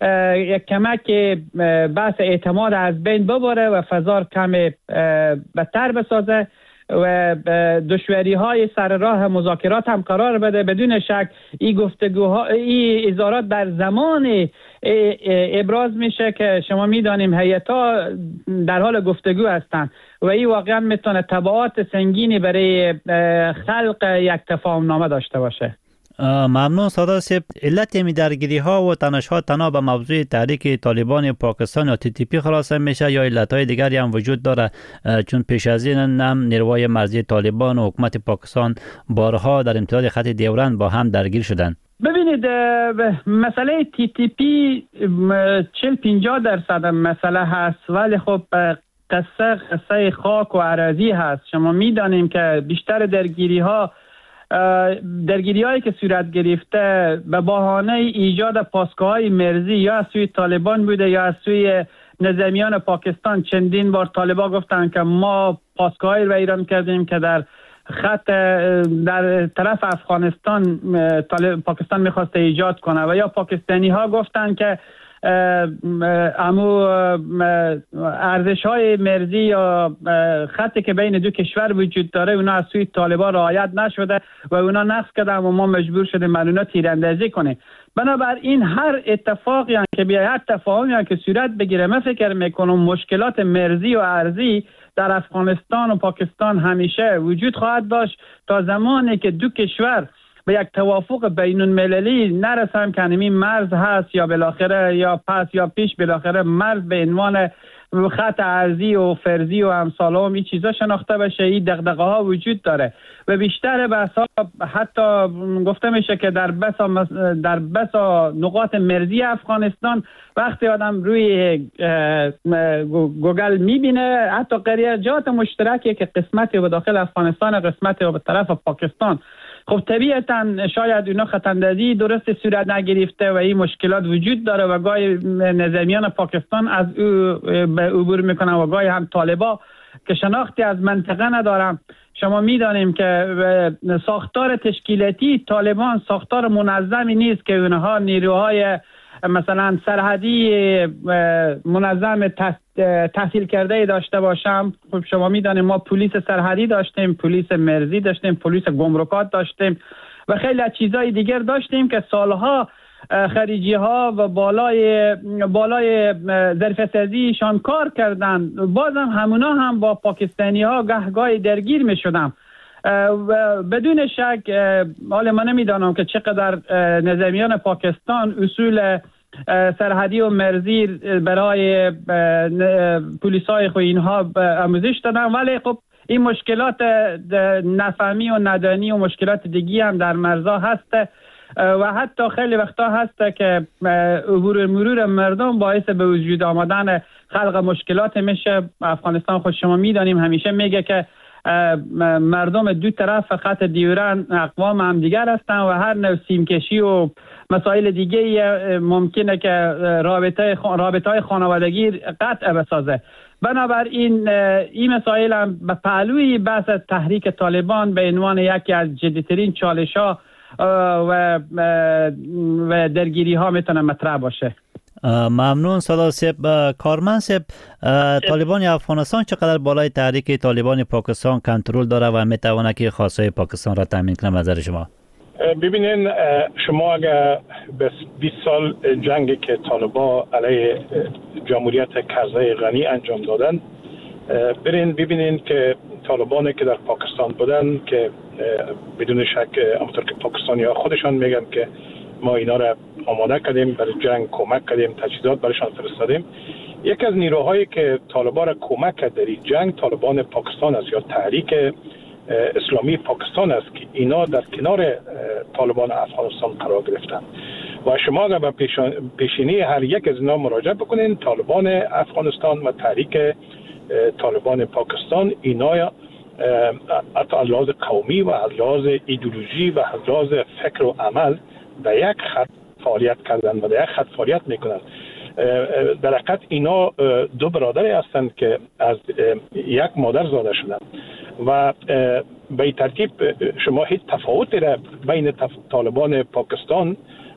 Speaker 8: یک کمک بحث اعتماد از بین ببره و فضا کم بدتر بسازه و دشواری های سر راه مذاکرات هم قرار بده. بدون شک این گفتگوها، این اظهارات در زمان ابراز میشه که شما میدانیم هیئت‌ها در حال گفتگو هستند و این واقعا میتونه تبعات سنگینی برای خلق یک تفاهم نامه داشته باشه.
Speaker 3: ممنون سادات صاحب. علت می درگیری ها و تنش ها تنها به موضوع تحریک طالبان پاکستان یا تی تی پی خلاصه میشه یا علت های دیگری هم وجود داره؟ چون پیش از این هم نیروهای مرزی طالبان و حکومت پاکستان بارها در امتداد خط ډیورند با هم درگیر شدند.
Speaker 8: ببینید مسئله تی تی پی چهل پنجاه درصد مسئله هست، ولی خب قصه قصه خاک و اراضی هست. شما میدانیم که بیشتر درگیری ها درگیری هایی که صورت گرفته به بهانه ایجاد پاسگاه‌های مرزی یا از سوی طالبان بوده یا از سوی نظامیان پاکستان. چندین بار طالبان گفتن که ما پاسگاهی رو ایران کردیم که در خط در طرف افغانستان پاکستان میخواسته ایجاد کنه و یا پاکستانی ها گفتن که امو ارزش های مرزی یا خطی که بین دو کشور وجود داره اونا از سوی طالبان رعایت نشده و اونا نقض کردن و ما مجبور شدیم بر اونا تیراندازی کنیم. بنابراین هر اتفاقی که بیاید، هر تفاهمی که صورت بگیره، من فکر میکنم مشکلات مرزی و ارضی در افغانستان و پاکستان همیشه وجود خواهد داشت تا زمانی که دو کشور به یک توافق بین المللی نرسم که همین مرز هست یا بالاخره یا پس یا پیش بالاخره مرز به عنوان خط ارضی و فرضی و امثال و این چیزا شناخته بشه. این دغدغه ها وجود داره و بیشتر بحثا حتی گفته میشه که در بسا در بسا نقاط مرزی افغانستان وقتی آدم روی گوگل میبینه حتی قریجات مشترکی که قسمتی به داخل افغانستان قسمتی به طرف پاکستان، خب طبیعتا شاید اونا خطاندازی درست صورت نگرفته و این مشکلات وجود داره و گاهی نظامیان پاکستان از او به عبور میکنن و گاهی هم طالبا که شناختی از منطقه ندارن. شما میدانیم که ساختار تشکیلاتی طالبان ساختار منظمی نیست که اونها نیروهای مثلا سرحدی منظم تحصیل کرده داشته باشم. خب شما میدانیم ما پلیس سرحدی داشتیم، پلیس مرزی داشتیم، پلیس گمرکات داشتیم و خیلی چیزای دیگر داشتیم که سالها خارجی ها و بالای بالای ظرفیت‌سازیشان کار کردن. بازم همونا هم با پاکستانی ها گهگاهی درگیر می شدم. بدون شک حالا من نمیدانم که چقدر نظامیان پاکستان اصول سرحدی و مرزی برای پلیسای خو اینها آموزش دادن، ولی خب این مشکلات نفهمی و ندانی و مشکلات دیگی هم در مرزها هست و حتی خیلی وقتا هست که عبور مرور مردم باعث به وجود آمدن خلق مشکلات میشه. افغانستان خود شما میدانیم همیشه میگه که مردم دو طرف خط دیورند اقوام هم دیگر هستن و هر نوع سیمکشی و مسائل دیگه ممکنه که رابطه رابطه‌های خانوادگی قطع بسازه. بنابراین این مسائل هم به پهلوی بحث تحریک طالبان به عنوان یکی از جدی‌ترین چالش‌ها و و درگیری ها میتونه مطرح باشه.
Speaker 3: ممنون سادات صاحب. کارمند صاحب، طالبان افغانستان چقدر بالای تحریک طالبان پاکستان کنترل داره و میتونه که خواستهای پاکستان را تامین کنه؟ نظر شما؟
Speaker 9: ببینین، شما اگر بیست سال جنگی که طالبان علیه جمهوریت کرزی غنی انجام دادن برین ببینین که طالبانی که در پاکستان بودن که بدون شک همونطور که پاکستانی ها خودشان میگن که ما اینا را آماده کردیم برای جنگ، کمک کردیم، تجهیزات برایشان فرستادیم. یک از نیروهایی که طالبان را کمک کرد در این جنگ طالبان پاکستان است یا تحریک اسلامی پاکستان است که اینا در کنار طالبان افغانستان قرار گرفتند و شما اگر به پیشینی هر یک از اینا مراجعه بکنین، طالبان افغانستان و تحریک طالبان پاکستان اینا حتی از لحاظ قومی و از لحاظ ایدئولوژی و از لحاظ فکر و عمل به یک خط فعالیت کردن و به یک خط فعالیت میکنن. در حقیقت اینا دو برادری هستند که از یک مادر زاده شدن و به این ترتیب شما هیچ تفاوتی را بین طالبان پاکستان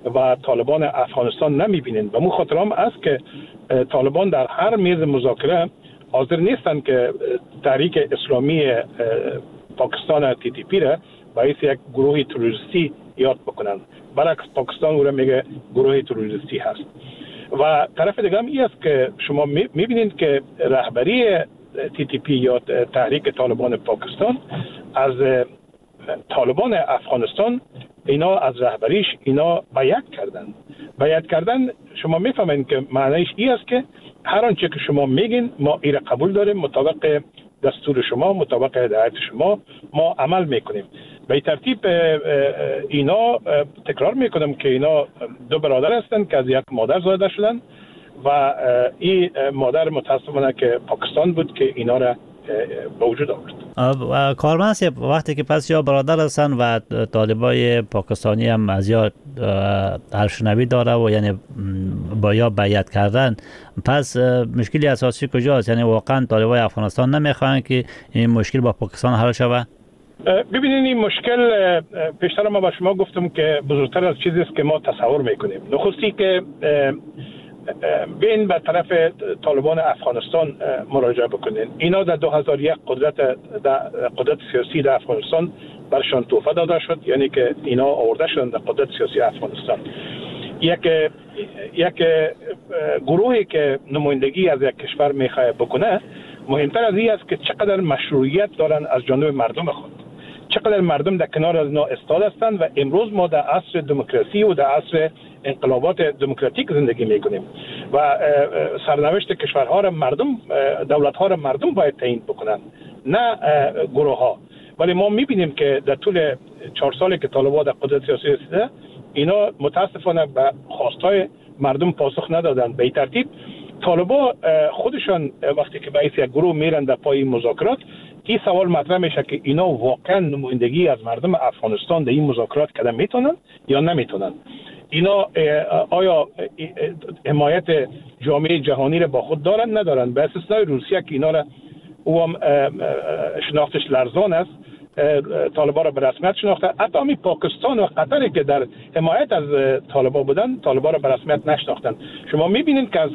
Speaker 9: و طالبان افغانستان نمیبینین. به مو خاطر هم است که طالبان در هر میز مذاکره حاضر نیستند که تحریک اسلامی پاکستان تی تی پی را باعث یک گروه تروریستی یاد بکنند. برعکس پاکستان او را میگه گروه تروریستی هست. و طرف دیگه هم این است که شما میبینید که رهبری تی تی پی یا تحریک طالبان پاکستان از طالبان افغانستان اینا از رهبریش اینا بیعت کردن. بیعت کردن شما میفهمین که معنیش این است که هر آنچه که شما میگین ما ایره قبول داریم، مطابق دستور شما، مطابق هدایت شما ما عمل میکنیم. به ترتیب اینا تکرار میکنم که اینا دو برادر هستند که از یک مادر زاده شدن و این مادر متاسفانه که پاکستان بود که اینا را به وجود آورد.
Speaker 3: کارمند وقتی که پس یا برادر هستن و طالبای پاکستانی هم از یا حرفشنوی داره و یعنی با یا بیعت کردن، پس مشکلی اساسی کجاست؟ یعنی واقعا طالبای افغانستان نمیخوان که این مشکل با پاکستان حل شود؟
Speaker 9: ببینید این مشکل پیشتر ما با شما گفتم که بزرگتر از چیزی است که ما تصور میکنیم. نخستی که بین به طرف طالبان افغانستان مراجعه بکنین. اینا در دو هزار و یک قدرت در قدرت سیاسی در افغانستان برشان توفه داده شد، یعنی که اینا آورده شدن در قدرت سیاسی افغانستان. یک یک گروهی که نمایندگی از یک کشور میخواد بکنه، مهمتر از این است که چقدر مشروعیت دارن از جانب مردم خود، چقدر مردم در کنار از اینا استاد هستند. و امروز ما در عصر دموکراسی و در عصر انقلابات دموکراتیک زندگی میکنیم و سرنوشت کشورها را مردم، دولتها را مردم باید تعیین بکنن، نه گروه ها. ولی ما میبینیم که در طول چهار سالی که طالبان در قدرت سیاسی رسیده، اینا متاسفانه به خواستهای مردم پاسخ ندادن. به این ترتیب طالبان خودشان وقتی که باعث یک گروه میرن در پای مذاکرات، این سوال مطرح میشه که اینا واقعا نمایندگی از مردم افغانستان در این مذاکرات کردن میتونن یا نمیتونن. اینا آیا حمایت جامعه جهانی را با خود دارن ندارن؟ به استثنای روسیه که اینا را او هم شناختش لرزان است، طالبان را به رسمیت شناخته. حتی همی پاکستان و قطری که در حمایت از طالبان بودن، طالبان را به رسمیت نشناختن. شما میبینید که از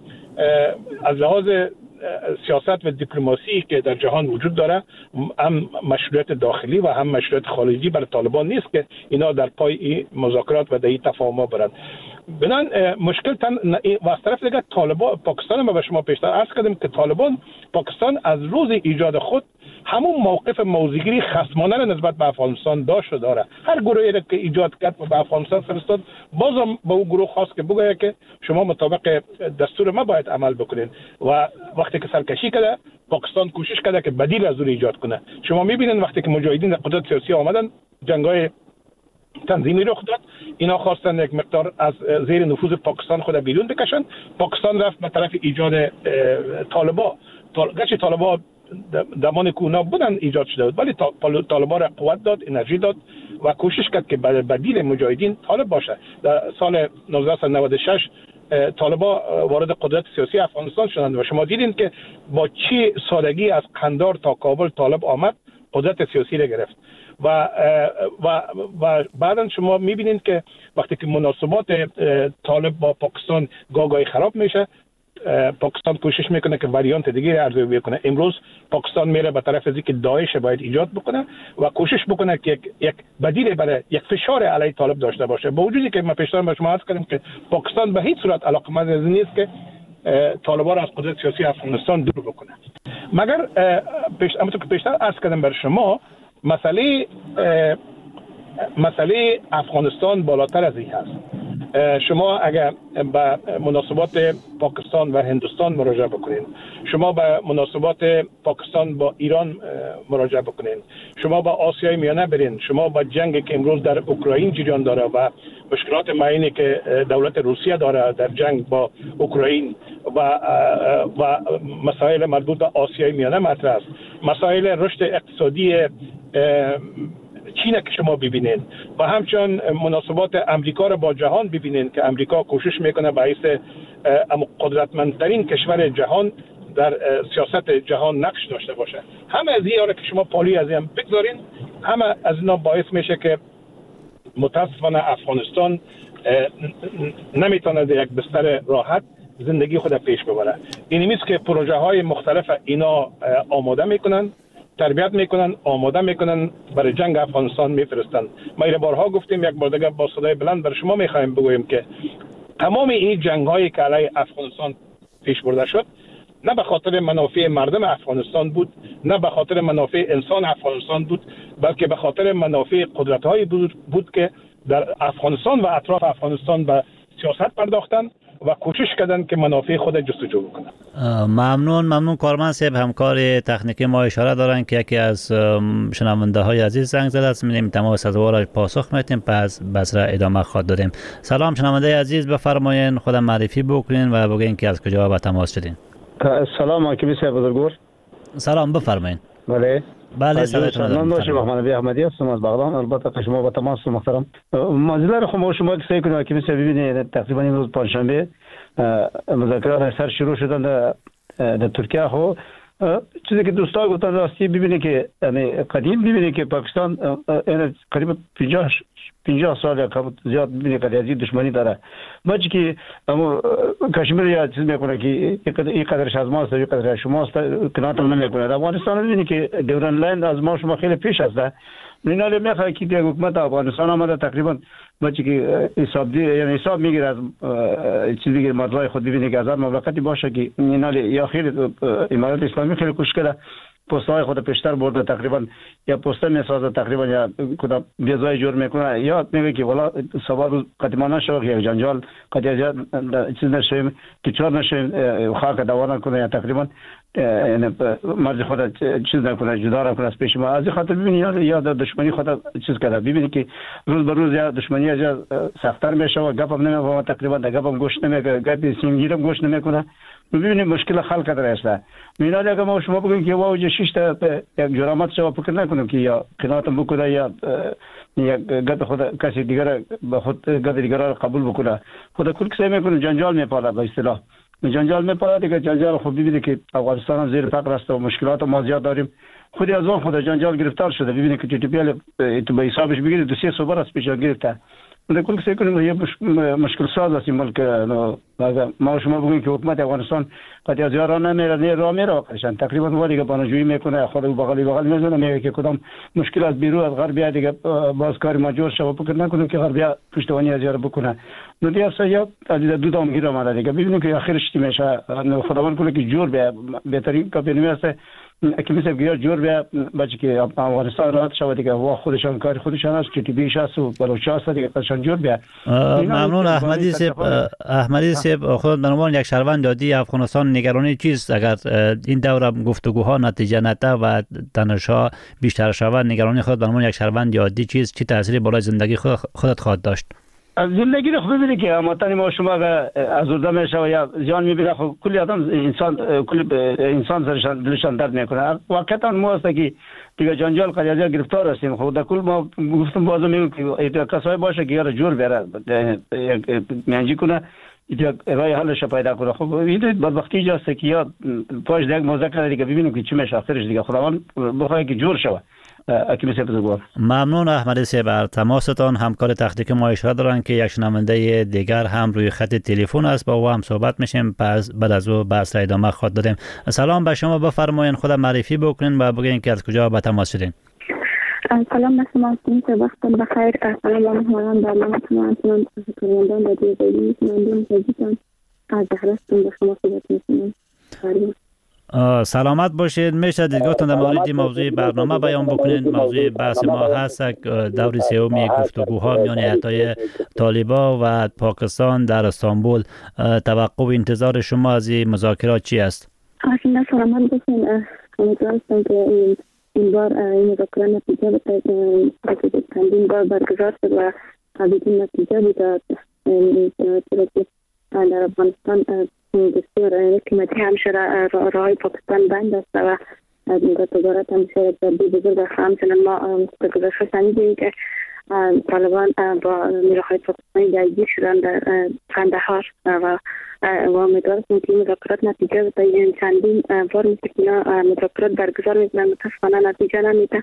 Speaker 9: از لحاظ سیاست و دیپلماسی که در جهان وجود داره، هم مشروعیت داخلی و هم مشروعیت خارجی برای طالبان نیست که اینا در پای این مذاکرات و در این تفاهم برند. بنان مشکل تن و از طرف دیگه طالبان پاکستان، ما به شما پیشتر عرض کردیم که طالبان پاکستان از روز ایجاد خود همون موقف موضع‌گیری خصمانه را نسبت به افغانستان داشت و داره. هر گروهی را که ایجاد کرد و به افغانستان فرستاد، بازم به اون گروه خواست که بگه که شما مطابق دستور ما باید عمل بکنید. و وقتی که سرکشی کرده، پاکستان کوشش کرده که بدیل از اون ایجاد کنه. شما می‌بینید وقتی که مجاهدین در قدرت سیاسی آمدن، جنگ‌های تنظیمی رخ داد، اینا خواستن یک مقدار از زیر نفوذ پاکستان خود بیرون بکشن. پاکستان رفت به طرف ایجاد طالبان. گرچه طالبان زمان کونا بودن ایجاد شده بود، ولی طالبان را قوت داد، انرژی داد و کوشش کرد که بدیل مجاهدین طالب باشه. در سال نوزده نود و شش طالبان وارد قدرت سیاسی افغانستان شدند و شما دیدین که با چه سادگی از قندار تا کابل طالب آمد، قدرت سیاسی را گرفت. و و و بعدا شما میبینید که وقتی که مناسبات طالب با پاکستان گاگای خراب میشه، پاکستان کوشش میکنه که وریانت دیگه ارزیابی کنه. امروز پاکستان میره به طرف از اینکه داعش باید ایجاد بکنه و کوشش بکنه که یک, یک بدیل برای یک فشار علیه طالب داشته باشه. با وجودی که ما پیشتر به شما عرض کردیم که پاکستان به هیچ صورت علاقمند از نیست که طالبان از قدرت سیاسی افغانستان دور بکنه. مگر پیش همونطور که پیشتر عرض کردم بر شما، مسئله مسئله افغانستان بالاتر از این هست. شما اگر به مناسبات پاکستان و هندوستان مراجعه بکنین، شما به مناسبات پاکستان با ایران مراجعه بکنین، شما به آسیای میانه برین، شما با جنگی که امروز در اوکراین جریان داره و مشکلات معینی که دولت روسیه داره در جنگ با اوکراین و و مسائل مربوط به آسیای میانه مطرح است. مسائل رشد اقتصادی چین که شما ببینید و همچنین مناسبات امریکا را با جهان ببینید که امریکا کوشش میکنه باعث قدرتمندترین کشور جهان در سیاست جهان نقش داشته باشه. همه از اینا که شما پالی از این بگذارین، همه از اینا باعث میشه که متاسفانه افغانستان نمیتونه در یک بستر راحت زندگی خود پیش ببره. این میست که پروژه های مختلف اینا آماده میکنن، تربیت میکنن، آماده میکنن، برای جنگ افغانستان میفرستن. ما این بارها گفتیم، یک بار دیگه با صدای بلند بر شما میخوایم بگوییم که تمام این جنگ هایی که علیه افغانستان پیش برده شد نه به خاطر منافع مردم افغانستان بود، نه به خاطر منافع انسان افغانستان بود، بلکه به خاطر منافع قدرت هایی بود, بود که در افغانستان و اطراف افغانستان به سیاست پرداختن و کوشش کردن که منافع خود جستجو بکنن.
Speaker 3: ممنون ممنون کارمند صاحب، همکار تکنیکی ما اشاره دارن که یکی از شنونده های عزیز زنگ زده است، می‌بینیم تمام سوال را پاسخ میدیم، پس بس را ادامه خواهد دادیم. سلام شنونده عزیز، بفرمایید خودم معرفی بکنین و بگین که از کجا به تماس شدین.
Speaker 10: سلام حکیمی صاحب بزرگوار.
Speaker 3: سلام بفرمایید.
Speaker 10: بله
Speaker 3: بله سلام.
Speaker 10: من باشم محمد نبی احمدی هستم از بغداد. البته شما با تماس محترم. منظور خود شما که سعی کنید حکیمی صاحب ببینید تقریبا امروز پنجشنبه مذاکرات سر شروع شدن در, در ترکیه. خو چیزی که دوستا گفتن راستی ببینید که یعنی قدیم ببینید که پاکستان قریب پنجاه پنجاه سال یا زیاد ببینید که از دشمنی داره. ما که اما کشمیر یا چیز میکنه که این قدرش از ماست یا قدرش شماست کناتون نمیکنه. افغانستان ببینید که دوران لاین از ما شما خیلی پیش است. میناله میخواد که حکومت افغانستان آمده تقریبا ما که حساب دی یعنی حساب میگیره از چیزی که مطلع خود ببینید که از هر مملکتی باشه که میناله یا خیلی امارات اسلامی خیلی کوشش کرده پست‌های خود پیشتر برده، تقریبا یا پست میسازه تقریبا یا کدام بیزای جور میکنه یا میگه که والا سوار روز قدیما نشه یک جنجال قد یا چیز نشه که چهار نشه خاک دوار کنه یا تقریبا یعنی مرز خود چیز نکنه جدا را کنه از پیش ما. از این خاطر ببینید یا دشمنی خود چیز کرده. ببینید که روز به روز یا دشمنی یا سخت‌تر میشه و گپ هم نمیفهمه، تقریبا گپ هم گوش نمیکنه، گپ سیمگیر هم گوش نمیکنه. ببینید مشکل خلق کرده است. مینا اگه ما شما بگیم که واو شش تا یک جرامت شما فکر نکنیم که یا قناعت بکنه یا یک گد خود کسی دیگر به خود گد دیگر را قبول بکنه. خود کل کسی میکنه جنجال میپاره به اصطلاح. جنجال میپاره دیگه جنجال خود ببینید که افغانستان هم زیر فقر است و مشکلات ما زیاد داریم. خود از اون خود جنجال گرفتار شده. ببینید که تی پی ال تو به حسابش بگیرید دو سه صبح است پیش گرفته. من کل کسی کنیم یه مشکل ساز است ملک. ما شما بگیم که حکومت افغانستان قطعا زیاد راه نمیره، نه راه میره واقعا تقریبا ولی که پناهجویی میکنه، خود بغلی بغل میزنه، میگه که کدام مشکل از بیرون از غربیا دیگه باز کار ما جور شو فکر نکنیم که غربیا پشتوانی از یار بکنه. نو دیگه سیا از دو دام گیر اومده دیگه. ببینیم که آخرش چی میشه. خداوند کنه که جور به بهترین کاپی است که مثل گیاه جور به بچه که افغانستان راحت شود دیگه و خودشان کار خودشان است که بیش است و بلوچ است دیگه خودشان جور به.
Speaker 3: ممنون احمدی صاحب. احمدی صاحب خود به عنوان یک شهروند عادی افغانستان نگرانی چیست اگر این دوره گفتگوها نتیجه نده و تنش‌ها بیشتر شود؟ نگرانی خود به عنوان یک شهروند عادی چیست؟ چه تأثیری بالای زندگی خودت خواهد داشت؟
Speaker 10: از زندگی رو خوب ببینید که هموطن ما شما ازرده میشه یا زیان میبینه، خب کلی آدم انسان کلی انسان سرشان دلشان درد میکنه. واقعا ما است که دیگه جنجال قضیه گرفتار هستیم. خب در کل ما گفتم بازم میگم که کسایی باشه که یارو جور بره میانجی کنه یک راه حلش پیدا کنه. خب این بدبختی جاست که یا پاش دیگه مذاکره دیگه ببینیم که چی میشه آخرش دیگه. خداوند بخواد که جور شود.
Speaker 3: ممنون احمدی صاحب بر تماستان. همکار تکنیکی ما اشاره دارن که یک شنونده دیگر هم روی خط تلفن است، با او هم صحبت میشیم، پس بعد از او بحث را ادامه خواهد دادیم. سلام به شما، بفرمایید خودم معرفی بکنین و بگین که از کجا به تماس شدین.
Speaker 11: سلام به شما، وقتتون بخیر. سلام علیکم. برنامه‌تون من کنندگان رادیو بلی ممنون هستم. از دهرستون به شما صحبت می‌کنم.
Speaker 3: سلامت باشید. میشه دیدگاهتون در مورد موضوع برنامه بیان بکنید؟ موضوع بحث ما هست دور سوم گفتگوها میان هیئت‌های طالبان و پاکستان در استانبول. توقع و انتظار شما از این مذاکرات چی است؟
Speaker 11: اصلا سلامت باشین. امیدوارم که این بار این مذاکرات نتیجه بده. چندین بار برگزار شد و بدون نتیجه بوده. در افغانستان دستور حکومتی همیشه راهی پاکستان بند است و تجارت همیشه جدی بزرگ است. همچنان ما در گذشته شنیدیم که طالبان با نیروهای پاکستانی درگیر شدن در قندهار و و امیدوارم که مذاکرات نتیجه بده. چندین بار میشه که مذاکرات برگزار میکنن، متاسفانه نتیجه نمیده.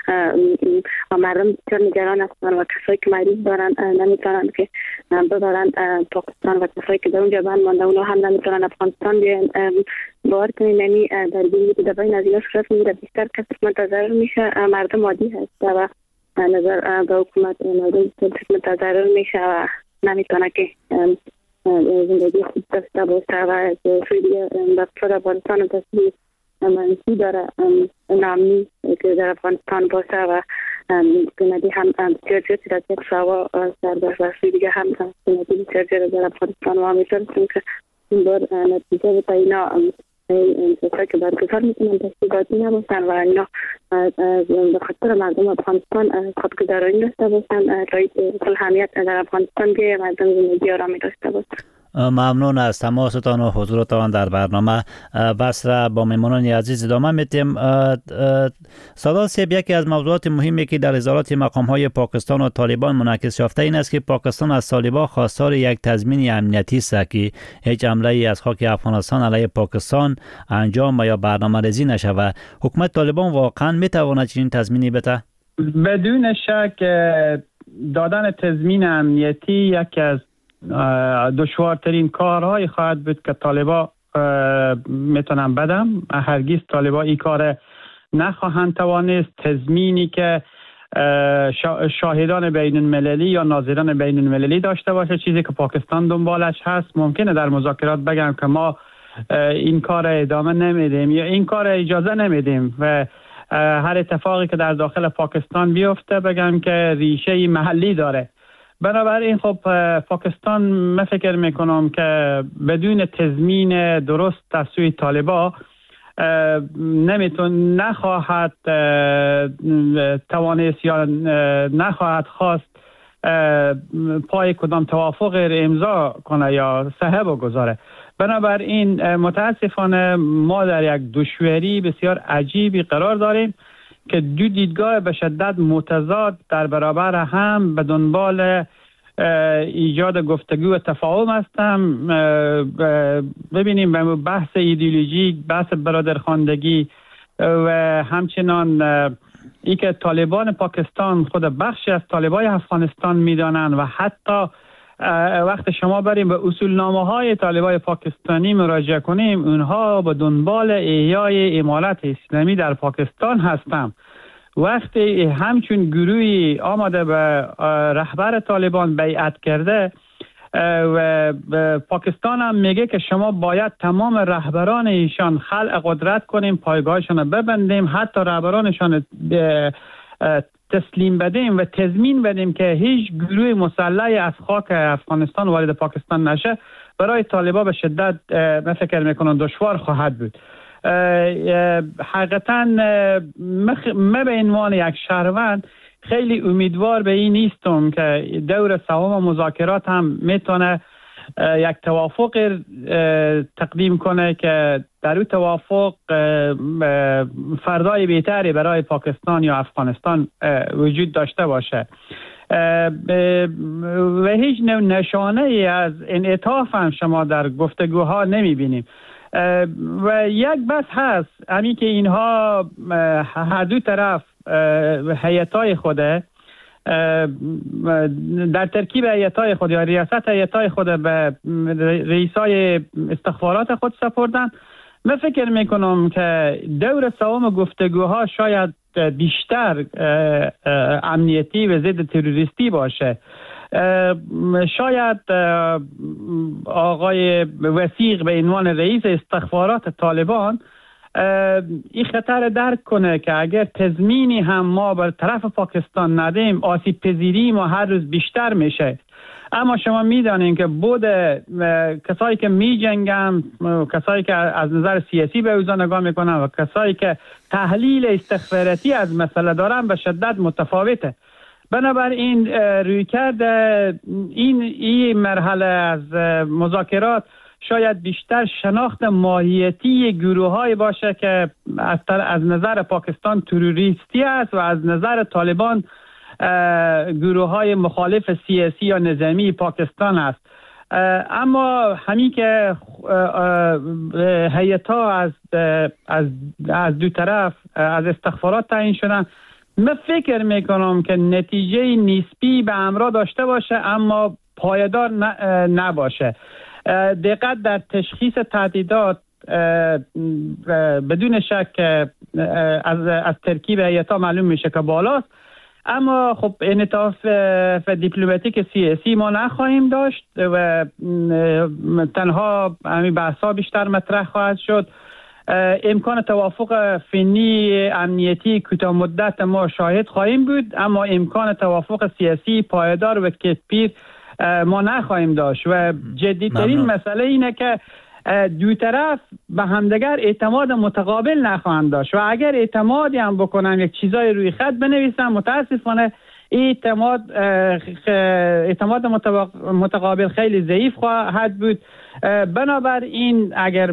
Speaker 11: و مردم بسیار نگران هستند و کسایی که مریض دارن نمیتونن که ببرن پاکستان و کسایی که در اونجا بند مانده اونا هم نمیتونن افغانستان بیان. باور کنید یعنی در بیلی که در بین از اینا صورت میگیره بیشتر کسی منتظر میشه مردم عادی هست و نظر به حکومت مردم منتظر میشه و نمیتونه که زندگی خود داشته باشه و سوی دیگه دفتر افغانستان تصویر منفی داره نامی که در افغانستان باشه و سندی هم بسیار جاتی را یک سوا سر باشه و سوی دیگه هم سندی بسیار جاتی در افغانستان و امیدوارم که این بار نتیجه بتا اینا انتظار که برگزار میکنن تشکیلاتی نباشن و اینا به خاطر مردم افغانستان خودگذرانی داشته باشن رای صلح در افغانستان بیه مردم زندگی آرامی داشته باشن.
Speaker 3: ممنون از تماستان و حضورتان در برنامه. بس را با میمونان عزیز ادامه میتیم. سادات صاحب، یکی از موضوعات مهمی که در ازالات مقام های پاکستان و طالبان منعکس یافته این است که پاکستان از طالبان خواستار یک تضمین امنیتی است که هیچ حمله ای از خاک افغانستان علیه پاکستان انجام یا برنامه ریزی نشود. حکومت طالبان واقعا میتواند چنین تضمینی بده؟
Speaker 8: بدون شک دادن تضمین امنیتی یکی از دشوارترین کارهای خواهد بود که طالبا میتونن بدم. هرگز طالبا این کار نخواهند توانست. تضمینی که شاهدان بین المللی یا ناظران بین المللی داشته باشه، چیزی که پاکستان دنبالش هست. ممکنه در مذاکرات بگم که ما این کار ادامه نمیدیم یا این کار اجازه نمیدیم و هر اتفاقی که در داخل پاکستان بیفته بگم که ریشه محلی داره. بنابراین خب پاکستان من فکر میکنم که بدون تضمین درست از سوی طالبا نمیتون نخواهد توانست یا نخواهد خواست پای کدام توافق امضا کنه یا صحه بگذاره. بنابراین متاسفانه ما در یک دشواری بسیار عجیبی قرار داریم که دو دیدگاه به شدت متضاد در برابر هم به دنبال ایجاد گفتگو و تفاهم هستم. ببینیم بحث ایدئولوژی، بحث برادرخواندگی و همچنان ای که طالبان پاکستان خود بخشی از طالبای افغانستان میدانند و حتی وقت شما بریم به اصولنامه های طالبای پاکستانی مراجعه کنیم، اونها به دنبال احیای امارت اسلامی در پاکستان هستند. وقتی همچون گروهی آمده به رهبر طالبان بیعت کرده و پاکستان هم میگه که شما باید تمام رهبران ایشان خلع قدرت کنیم، پایگاهشان رو ببندیم، حتی رهبرانشان تسلیم بدیم و تضمین بدیم که هیچ گروه مسلح از خاک افغانستان وارد پاکستان نشه، برای طالبا به شدت من فکر میکنم دشوار خواهد بود. حقیقتا من به عنوان یک شهروند خیلی امیدوار به این نیستم که دور سوم مذاکرات هم میتونه یک توافق تقدیم کنه که در اون توافق فردای بهتری برای پاکستان یا افغانستان وجود داشته باشه و هیچ نوع نشانه ای از انعطاف هم شما در گفتگوها نمیبینیم. و یک بحث هست همین که اینها هر دو طرف هیئت‌های خوده در ترکیب هیئت‌های خود یا ریاست هیئت‌های خود به رئیسای استخبارات خود سپردن. من فکر میکنم که دور سوم گفتگوها شاید بیشتر امنیتی و ضد تروریستی باشه. شاید آقای وثیق به عنوان رئیس استخبارات طالبان این خطر درک کنه که اگر تضمینی هم ما بر طرف پاکستان ندیم، آسیب پذیری ما هر روز بیشتر میشه. اما شما میدانین که بود کسایی که می جنگن، کسایی که از نظر سیاسی به اوضاع نگاه میکنن و کسایی که تحلیل استخباراتی از مسئله دارن به شدت متفاوته. بنابراین رویکرد این این مرحله از مذاکرات شاید بیشتر شناخت ماهیتی گروه‌های باشه که از از نظر پاکستان تروریستی است و از نظر طالبان گروه‌های مخالف سیاسی یا نظامی پاکستان است. اما همین که هیئت‌ها از از از دو طرف از استخبارات تعیین شدن، من فکر میکنم که نتیجه نسبی به همراه داشته باشه اما پایدار نباشه. دقت در تشخیص تهدیدات بدون شک از از ترکیب هیئت‌ها معلوم میشه که بالاست، اما خب انعطاف دیپلماتیک سیاسی ما نخواهیم داشت و تنها همین بحث‌ها بیشتر مطرح خواهد شد. امکان توافق فنی امنیتی کوتاه مدت ما شاهد خواهیم بود، اما امکان توافق سیاسی پایدار و کثیر ما نخواهیم داشت و جدیترین مسئله اینه که دو طرف به همدیگر اعتماد متقابل نخواهند داشت و اگر اعتمادی هم بکنن یک چیزای روی خط بنویسن متاسفانه اعتماد اعتماد متقابل خیلی ضعیف خواهد بود. بنابراین اگر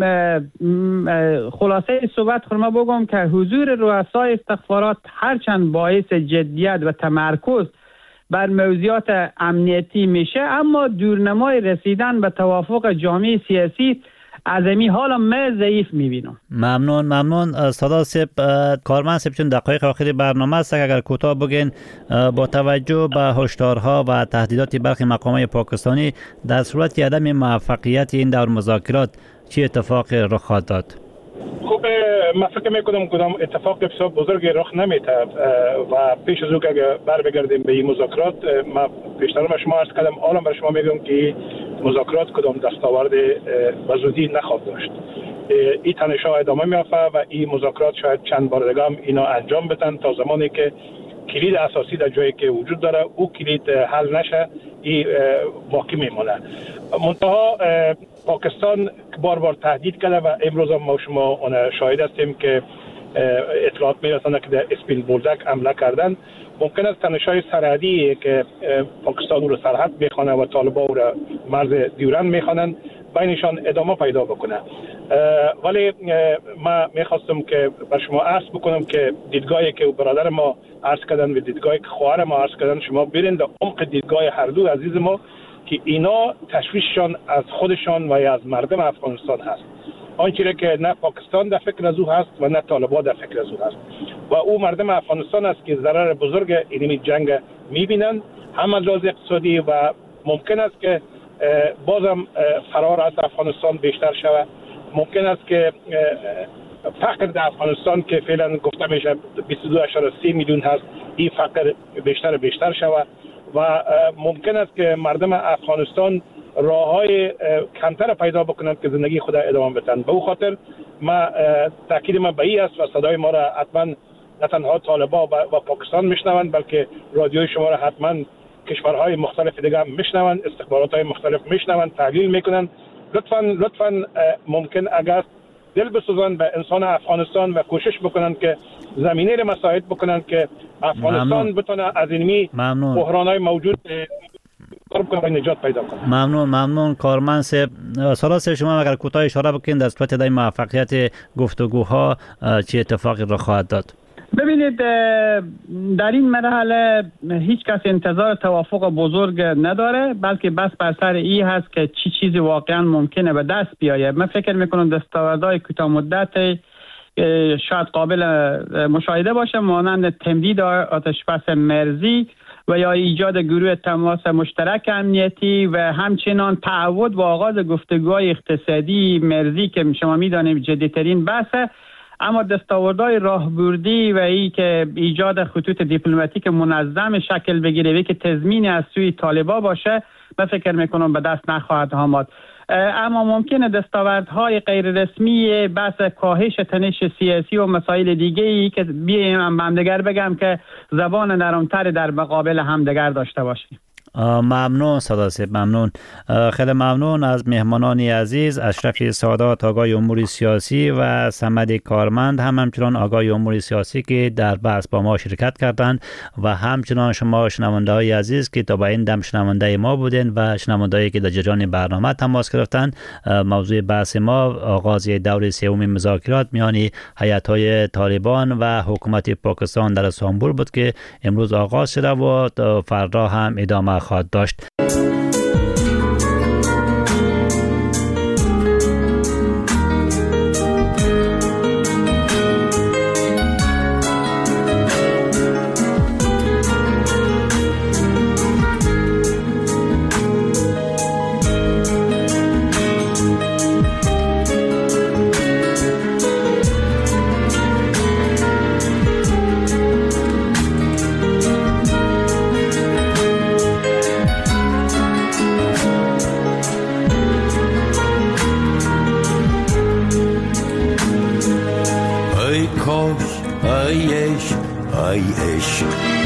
Speaker 8: خلاصه صحبت خود ما بگم که حضور رؤسای استخبارات هرچند باعث جدیت و تمرکز بر موضوعات امنیتی میشه، اما دورنمای رسیدن به توافق جامعه سیاسی از این حالا من ضعیف میبینم.
Speaker 3: ممنون ممنون سادات صاحب. کارمند صاحب چون دقایق آخری برنامه است، اگر کوتاه بگین با توجه به هشدارها و تهدیدات برخی مقامات پاکستانی در صورت عدم موفقیت این دور مذاکرات چه اتفاقی رخ خواهد داد؟
Speaker 9: خب من فکر میکنم کدام اتفاق بسیار بزرگی رخ نمیده و پیش از او که بر بگردیم به این مذاکرات، من پیشتر به شما عرض کردم، الان بر شما میگم که مذاکرات کدام دستاورد وزودی نخواهد داشت. این تنش‌ها ادامه میافته و این مذاکرات شاید چند بار دیگه هم اینا انجام بدن تا زمانی که کلید اساسی در جایی که وجود داره او کلید حل نشه، این باقی میمونه. منتها پاکستان بار بار تهدید کرده و امروز هم ما شما اون شاهد هستیم که اطلاعات میرسانه که در اسپین بولدک حمله کردن. ممکن است تنش‌های سرحدی که پاکستان رو سرحد میخوانه و طالبان رو مرز دیورند میخوانن بینشان ادامه پیدا بکنه. ولی ما میخواستم که بر شما عرض بکنم که دیدگاهی که برادر ما عرض کردن و دیدگاهی که خواهر ما عرض کردن، شما برین در عمق دیدگاه هر دو عزیز ما که اینا تشویششان از خودشان و یا از مردم افغانستان هست. آنچه که نه پاکستان در فکر از او هست و نه طالبان در فکر از او هست و او مردم افغانستان است که ضرر بزرگ این جنگ میبینن، هم از لحاظ اقتصادی و ممکن است که بازم فرار از افغانستان بیشتر شود. ممکن است که فقر در افغانستان که فعلا گفته میشه بیست و دو اشاره سه میلیون هست، این فقر بیشتر بیشتر شود و ممکن است که مردم افغانستان راههای کمتر پیدا بکنند که زندگی خود ادامه بدن. به او خاطر ما تاکید ما به این است و صدای ما را حتما نه تنها طالبان و پاکستان میشنوند بلکه رادیوی شما را حتما کشورهای مختلف دیگه هم میشنوند، استخبارات‌های مختلف میشنوند، تحلیل میکنند. لطفاً لطفاً ممکن اگر دل بسوزند به انسان افغانستان و کوشش بکنند که زمینه را مساعد بکنند که افغانستان بتونه از اینمی بحران‌های موجود نجات پیدا کنه.
Speaker 3: ممنون ممنون کارمند صاحب. سادات صاحب شما اگر کوتاه اشاره بکنید در صورت عدم موفقیت گفتگوها چه اتفاقی را خواهد داد؟
Speaker 8: ببینید در این مرحله هیچ کس انتظار توافق بزرگ نداره، بلکه بس بر سر این هست که چی چیزی واقعا ممکنه به دست بیاید. من فکر میکنم دستاوردهای کوتاه مدت شاید قابل مشاهده باشه، مانند تمدید آتشبس مرزی و یا ایجاد گروه تماس مشترک امنیتی و همچنان تعهد و آغاز گفتگوهای اقتصادی مرزی که شما میدانیم جدیترین بحثه. اما دستاوردهای راهبردی و ای که ایجاد خطوط دیپلماتیک منظم شکل بگیره و که تضمینی از سوی طالبان باشه، من فکر میکنم به دست نخواهد آمد. اما ممکنه دستاوردهای غیر رسمی بحث کاهش تنش سیاسی و مسائل دیگه ای که بیایم همدیگر بگم که زبان نرمتر در مقابل همدیگر داشته باشیم.
Speaker 3: ممنون سادات صاحب، ممنون. خیلی ممنون از مهمانان عزیز، اشرف سادات آگاه امور سیاسی و صمد کارمند، هم همچنان آگاه امور سیاسی که در بحث با ما شرکت کردند و همچنان شما شنونده های عزیز که تا به این دم شنونده ما بودین و شنونده هایی که در جریان برنامه تماس گرفتن. موضوع بحث ما آغاز دور سوم مذاکرات میان هیئت های طالبان و حکومت پاکستان در استانبول بود که امروز آغاز شده و فردا هم ادامه خواهد داشت.
Speaker 12: ای عشق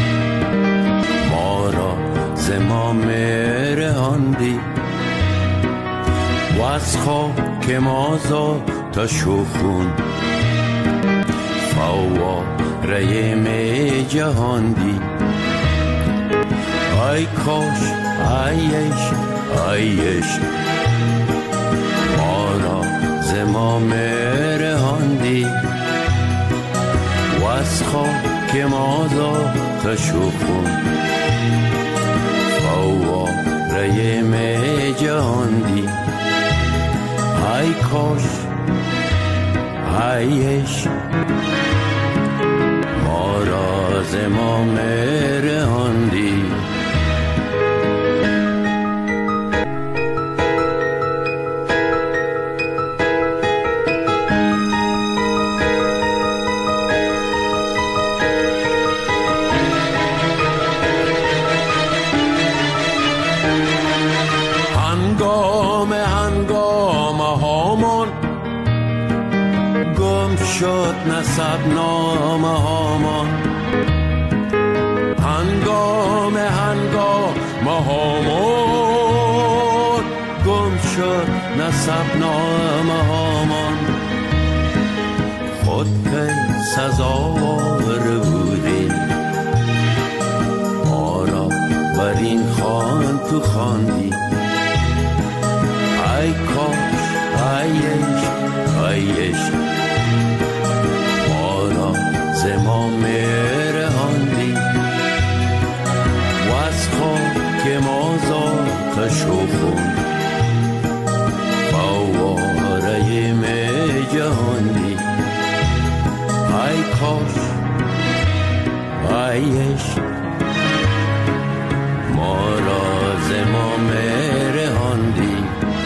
Speaker 12: ما را ز ما رهاندی و از خاک ما زاد شخون فواره می جهاندی ای کاش ای عشق ای عشق ما را ز ما رهاندی و از خاک ما زاد شخون فواره می جهاندی ای کاش ای عشق ما را ز ما رهاندی هنگام هنگام هامان گم شد نسب نام هامان هنگام هنگام هامان گم شد نسب نام هامان خود پی سزاوار بودی ما را بر این خوان تو خواندی ای کاش ای عشق ای عشق ما را ز ما رهاندی و از خاک ما زاد شخون فواره می جهاندی ای کاش ای عشق ما را ز ما رهاندی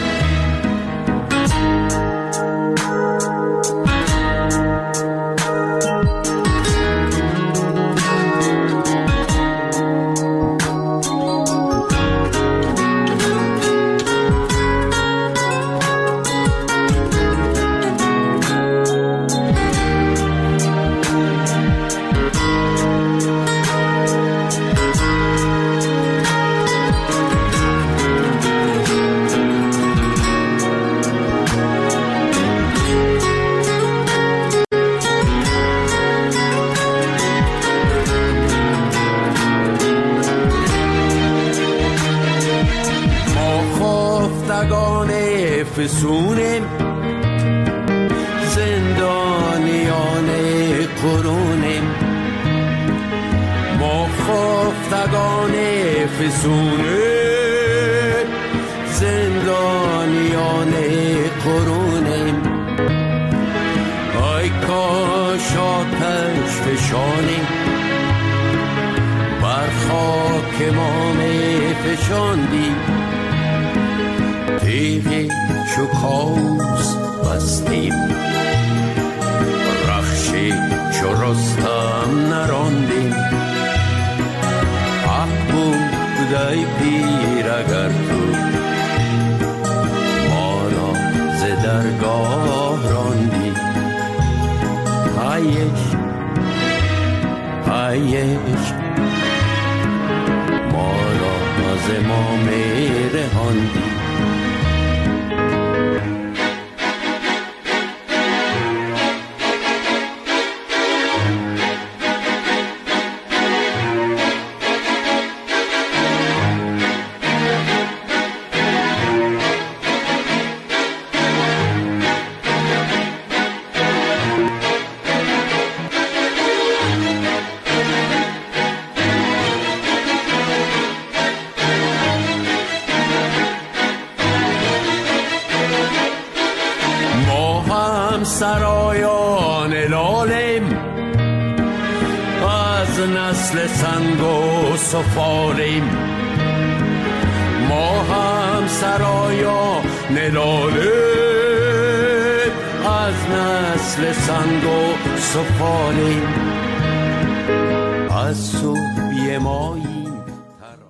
Speaker 12: فسونیم زندانیان قرونیم ما خفتگان فسونیم زندانیان قرونیم ای کاش آتش فشانی بر خاک ما می فشاندی تیغی چو کاوس بستیم رخشی چو رستم نراندیم حق بود ای پیر اگر تو ما را ز درگاه راندی ای عشق ای عشق ما را ز ما رهاندی سرایان لالیم از نسل سنگ و سفالیم ما هم سرایان لالیم از نسل سنگ و سفالیم از سوی ما